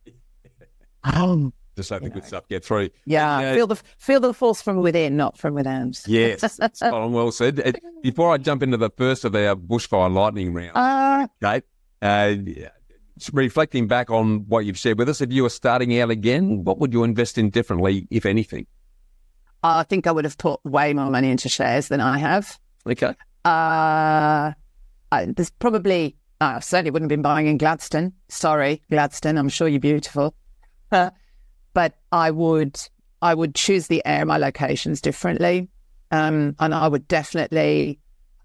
Um, Just let the good stuff get through. Yeah, yeah, feel the feel the force from within, not from without. Yes, spot on, well said. Before I jump into the first of our bushfire lightning round, uh, Kate, uh, reflecting back on what you've shared with us, if you were starting out again, what would you invest in differently, if anything? I think I would have put way more money into shares than I have. Okay. Uh, I, there's probably, I certainly wouldn't have been buying in Gladstone. Sorry, Gladstone, I'm sure you're beautiful. Uh, But I would, I would choose the air, my locations differently, um, and I would definitely.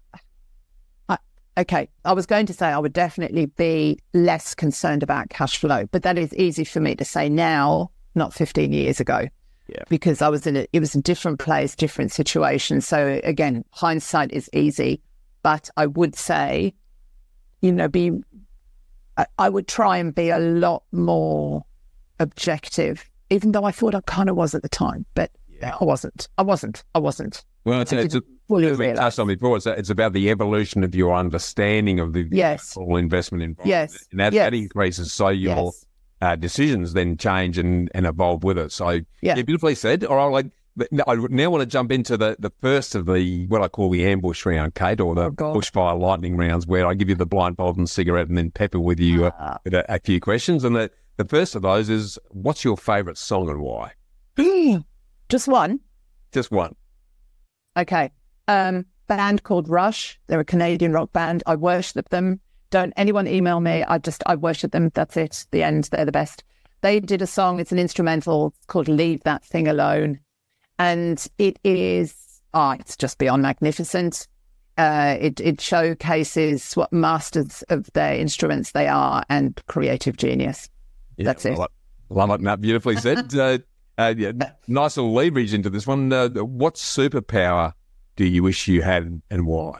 I, okay, I was going to say I would definitely be less concerned about cash flow, but that is easy for me to say now, not fifteen years ago, yeah. because I was in a, it was a different place, different situation. So again, hindsight is easy, but I would say, you know, be, I, I would try and be a lot more objective. Even though I thought I kind of was at the time, but yeah. I wasn't. I wasn't. I wasn't. Well, it's, it's a, fully as we touched on before, it's, it's about the evolution of your understanding of the yes. whole investment environment. Yes. And that, yes. that increases, so your yes. uh, decisions then change and, and evolve with it. So, yeah. yeah, beautifully said. All right, like But no, I now want to jump into the, the first of the, what I call the ambush round, Kate, or the Oh, God. bushfire lightning rounds, where I give you the blindfold and cigarette and then pepper with you uh, Ah. with a, a few questions. And the, the first of those is, what's your favourite song and why? Just one. Just one. Okay. Um, band called Rush. They're a Canadian rock band. I worship them. Don't anyone email me. I just, I worship them. That's it. The end. They're the best. They did a song. It's an instrumental called Leave That Thing Alone. And it is, ah, oh, it's just beyond magnificent. Uh, it, it showcases what masters of their instruments they are and creative genius. Yeah, That's it. Love it. Love it, Matt. Beautifully said. uh, uh, yeah, nice little leverage into this one. Uh, what superpower do you wish you had and why?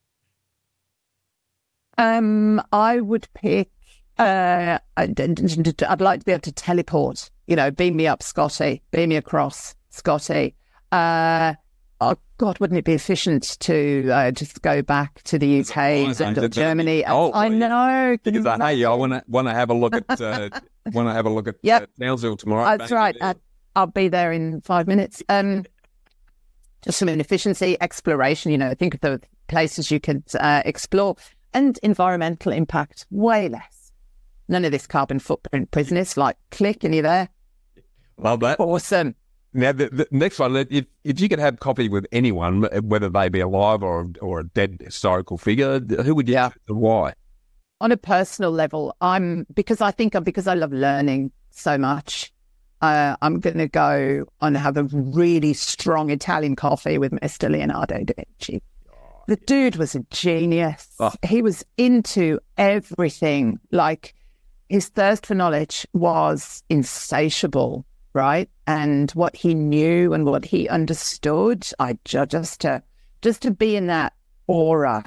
Um, I would pick, uh, I'd, I'd like to be able to teleport, you know, beam me up, Scotty, beam me across, Scotty. Uh, oh, God, wouldn't it be efficient to uh, just go back to the U K Nice, and eh? Germany? Oh, I know. Can you Because, uh, hey, I imagine? want to want to have a look at uh, want to have a look at Yep. uh, Townsville tomorrow. That's Bang, right. yeah. Uh, I'll be there in five minutes. Um, just some efficiency, exploration, you know, think of the places you could uh, explore, and environmental impact, way less. None of this carbon footprint business, like click, and you're there. Love that. Awesome. Now, the, the next one, if if you could have coffee with anyone, whether they be alive or or a dead historical figure, who would you Yeah. choose and why? On a personal level, I'm, because I think, because I love learning so much, uh, I'm going to go and have a really strong Italian coffee with Mister Leonardo da Vinci. The dude was a genius. Oh. He was into everything. Like, his thirst for knowledge was insatiable, right? And what he knew and what he understood, I ju- just to just to be in that aura,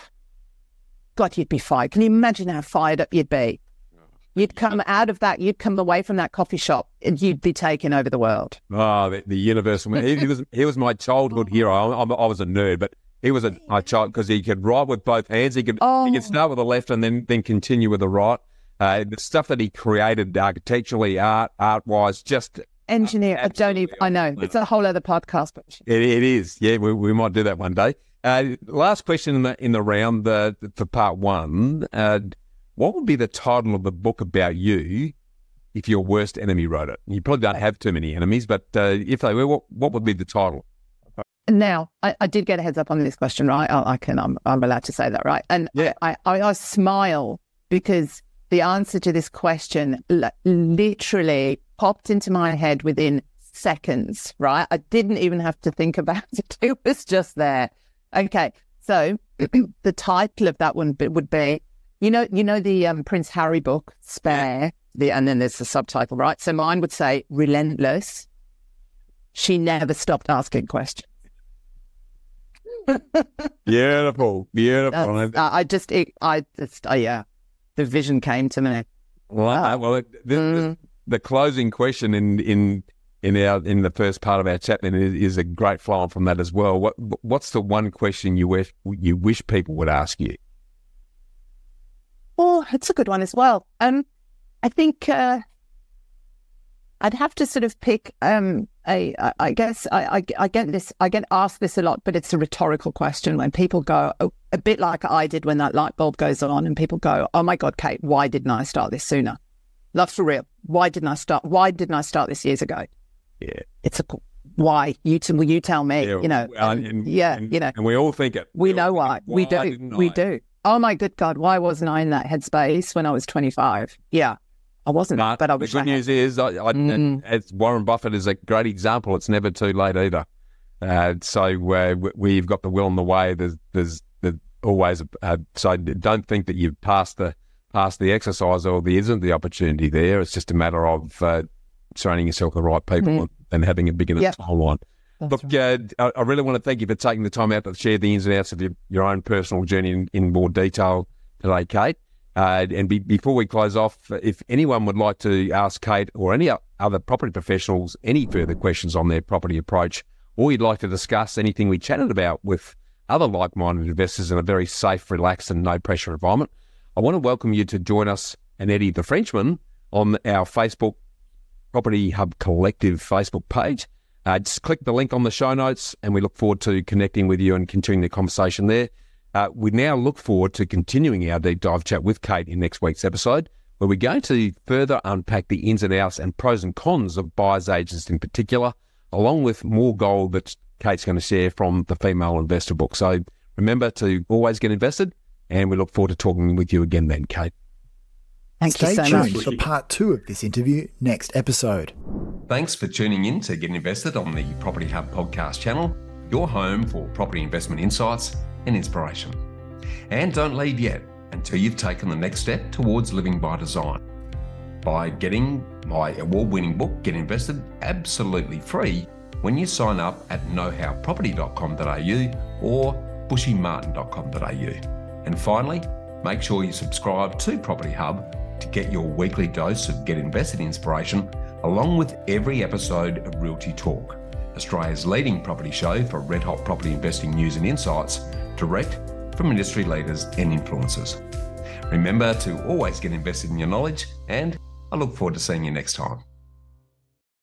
God, you'd be fired. Can you imagine how fired up you'd be? You'd come out of that, you'd come away from that coffee shop, and you'd be taking over the world. Oh, the, the universal. He, he was he was my childhood hero. I, I, I was a nerd, but he was a my child because he could write with both hands. He could Oh. he could start with the left and then then continue with the right. Uh, the stuff that he created architecturally, art art wise, just Engineer, I don't even, I know, it's a whole other podcast, but It, it is. Yeah, we, we might do that one day. Uh, last question in the in the round uh, for part one. Uh, what would be the title of the book about you if your worst enemy wrote it? You probably don't have too many enemies, but uh, if they were, what, what would be the title? now, I, I did get a heads up on this question, right? I, I can, I'm, I'm allowed to say that, right? And Yeah. I, I, I smile because the answer to this question li- literally popped into my head within seconds, right? I didn't even have to think about it. It was just there. Okay. So the title of that one would be, you know, you know, the um, Prince Harry book, Spare, the, and then there's the subtitle, right? So mine would say, Relentless. She never stopped asking questions. Beautiful, beautiful. That's- uh, I just, it, I just, uh, yeah, the vision came to me. Well, well it, the, Mm. the, the closing question in in in our in the first part of our chat then is, is a great flow on from that as well. What what's the one question you wish you wish people would ask you? Oh, it's a good one as well. Um, I think uh, I'd have to sort of pick. Um, a, I, I guess I, I, I get this. I get asked this a lot, but it's a rhetorical question when people go oh, a bit like I did when that light bulb goes on, and people go, "Oh my God, Kate, why didn't I start this sooner? Love for real. Why didn't I start? Why didn't I start this years ago?" Yeah, It's a why. You t- will you tell me? yeah you know. well, and- and- yeah, and- you know. and we all think it. We all know think why. it. We Why do. didn't We I? do. Oh my good God, why wasn't I in that headspace when I was twenty-five? Yeah, I wasn't, But, but I the wish good I had. news is, I, I, Mm. as Warren Buffett is a great example. It's never too late either. Uh, so uh, we- we've got the will and the way. There's there's, there's always a, uh, so don't think that you've passed the passed the exercise or there isn't the opportunity there. It's just a matter of uh, surrounding yourself with the right people Mm. and having a big enough Yep. timeline. That's Look, uh, I I really want to thank you for taking the time out to share the ins and outs of your, your own personal journey in, in more detail today, Kate. Uh, and be, before we close off, if anyone would like to ask Kate or any o- other property professionals any further questions on their property approach, or you'd like to discuss anything we chatted about with other like-minded investors in a very safe, relaxed and no-pressure environment, I want to welcome you to join us and Eddie the Frenchman on our Facebook Property Hub Collective Facebook page. Uh, just click the link on the show notes, and we look forward to connecting with you and continuing the conversation there. Uh, we now look forward to continuing our deep dive chat with Kate in next week's episode, where we're going to further unpack the ins and outs and pros and cons of buyer's agents in particular, along with more gold that Kate's going to share from the Female Investor book. So remember to always get invested, and we look forward to talking with you again then, Kate. Thank Stay you so tuned much. for part two of this interview next episode. Thanks for tuning in to Get Invested on the Property Hub podcast channel, your home for property investment insights and inspiration. And don't leave yet until you've taken the next step towards living by design by getting my award-winning book, Get Invested, absolutely free when you sign up at know how property dot com dot a u or bushy martin dot com dot a u. And finally, make sure you subscribe to Property Hub to get your weekly dose of Get Invested inspiration, along with every episode of Realty Talk, Australia's leading property show for red-hot property investing news and insights, direct from industry leaders and influencers. Remember to always get invested in your knowledge, and I look forward to seeing you next time.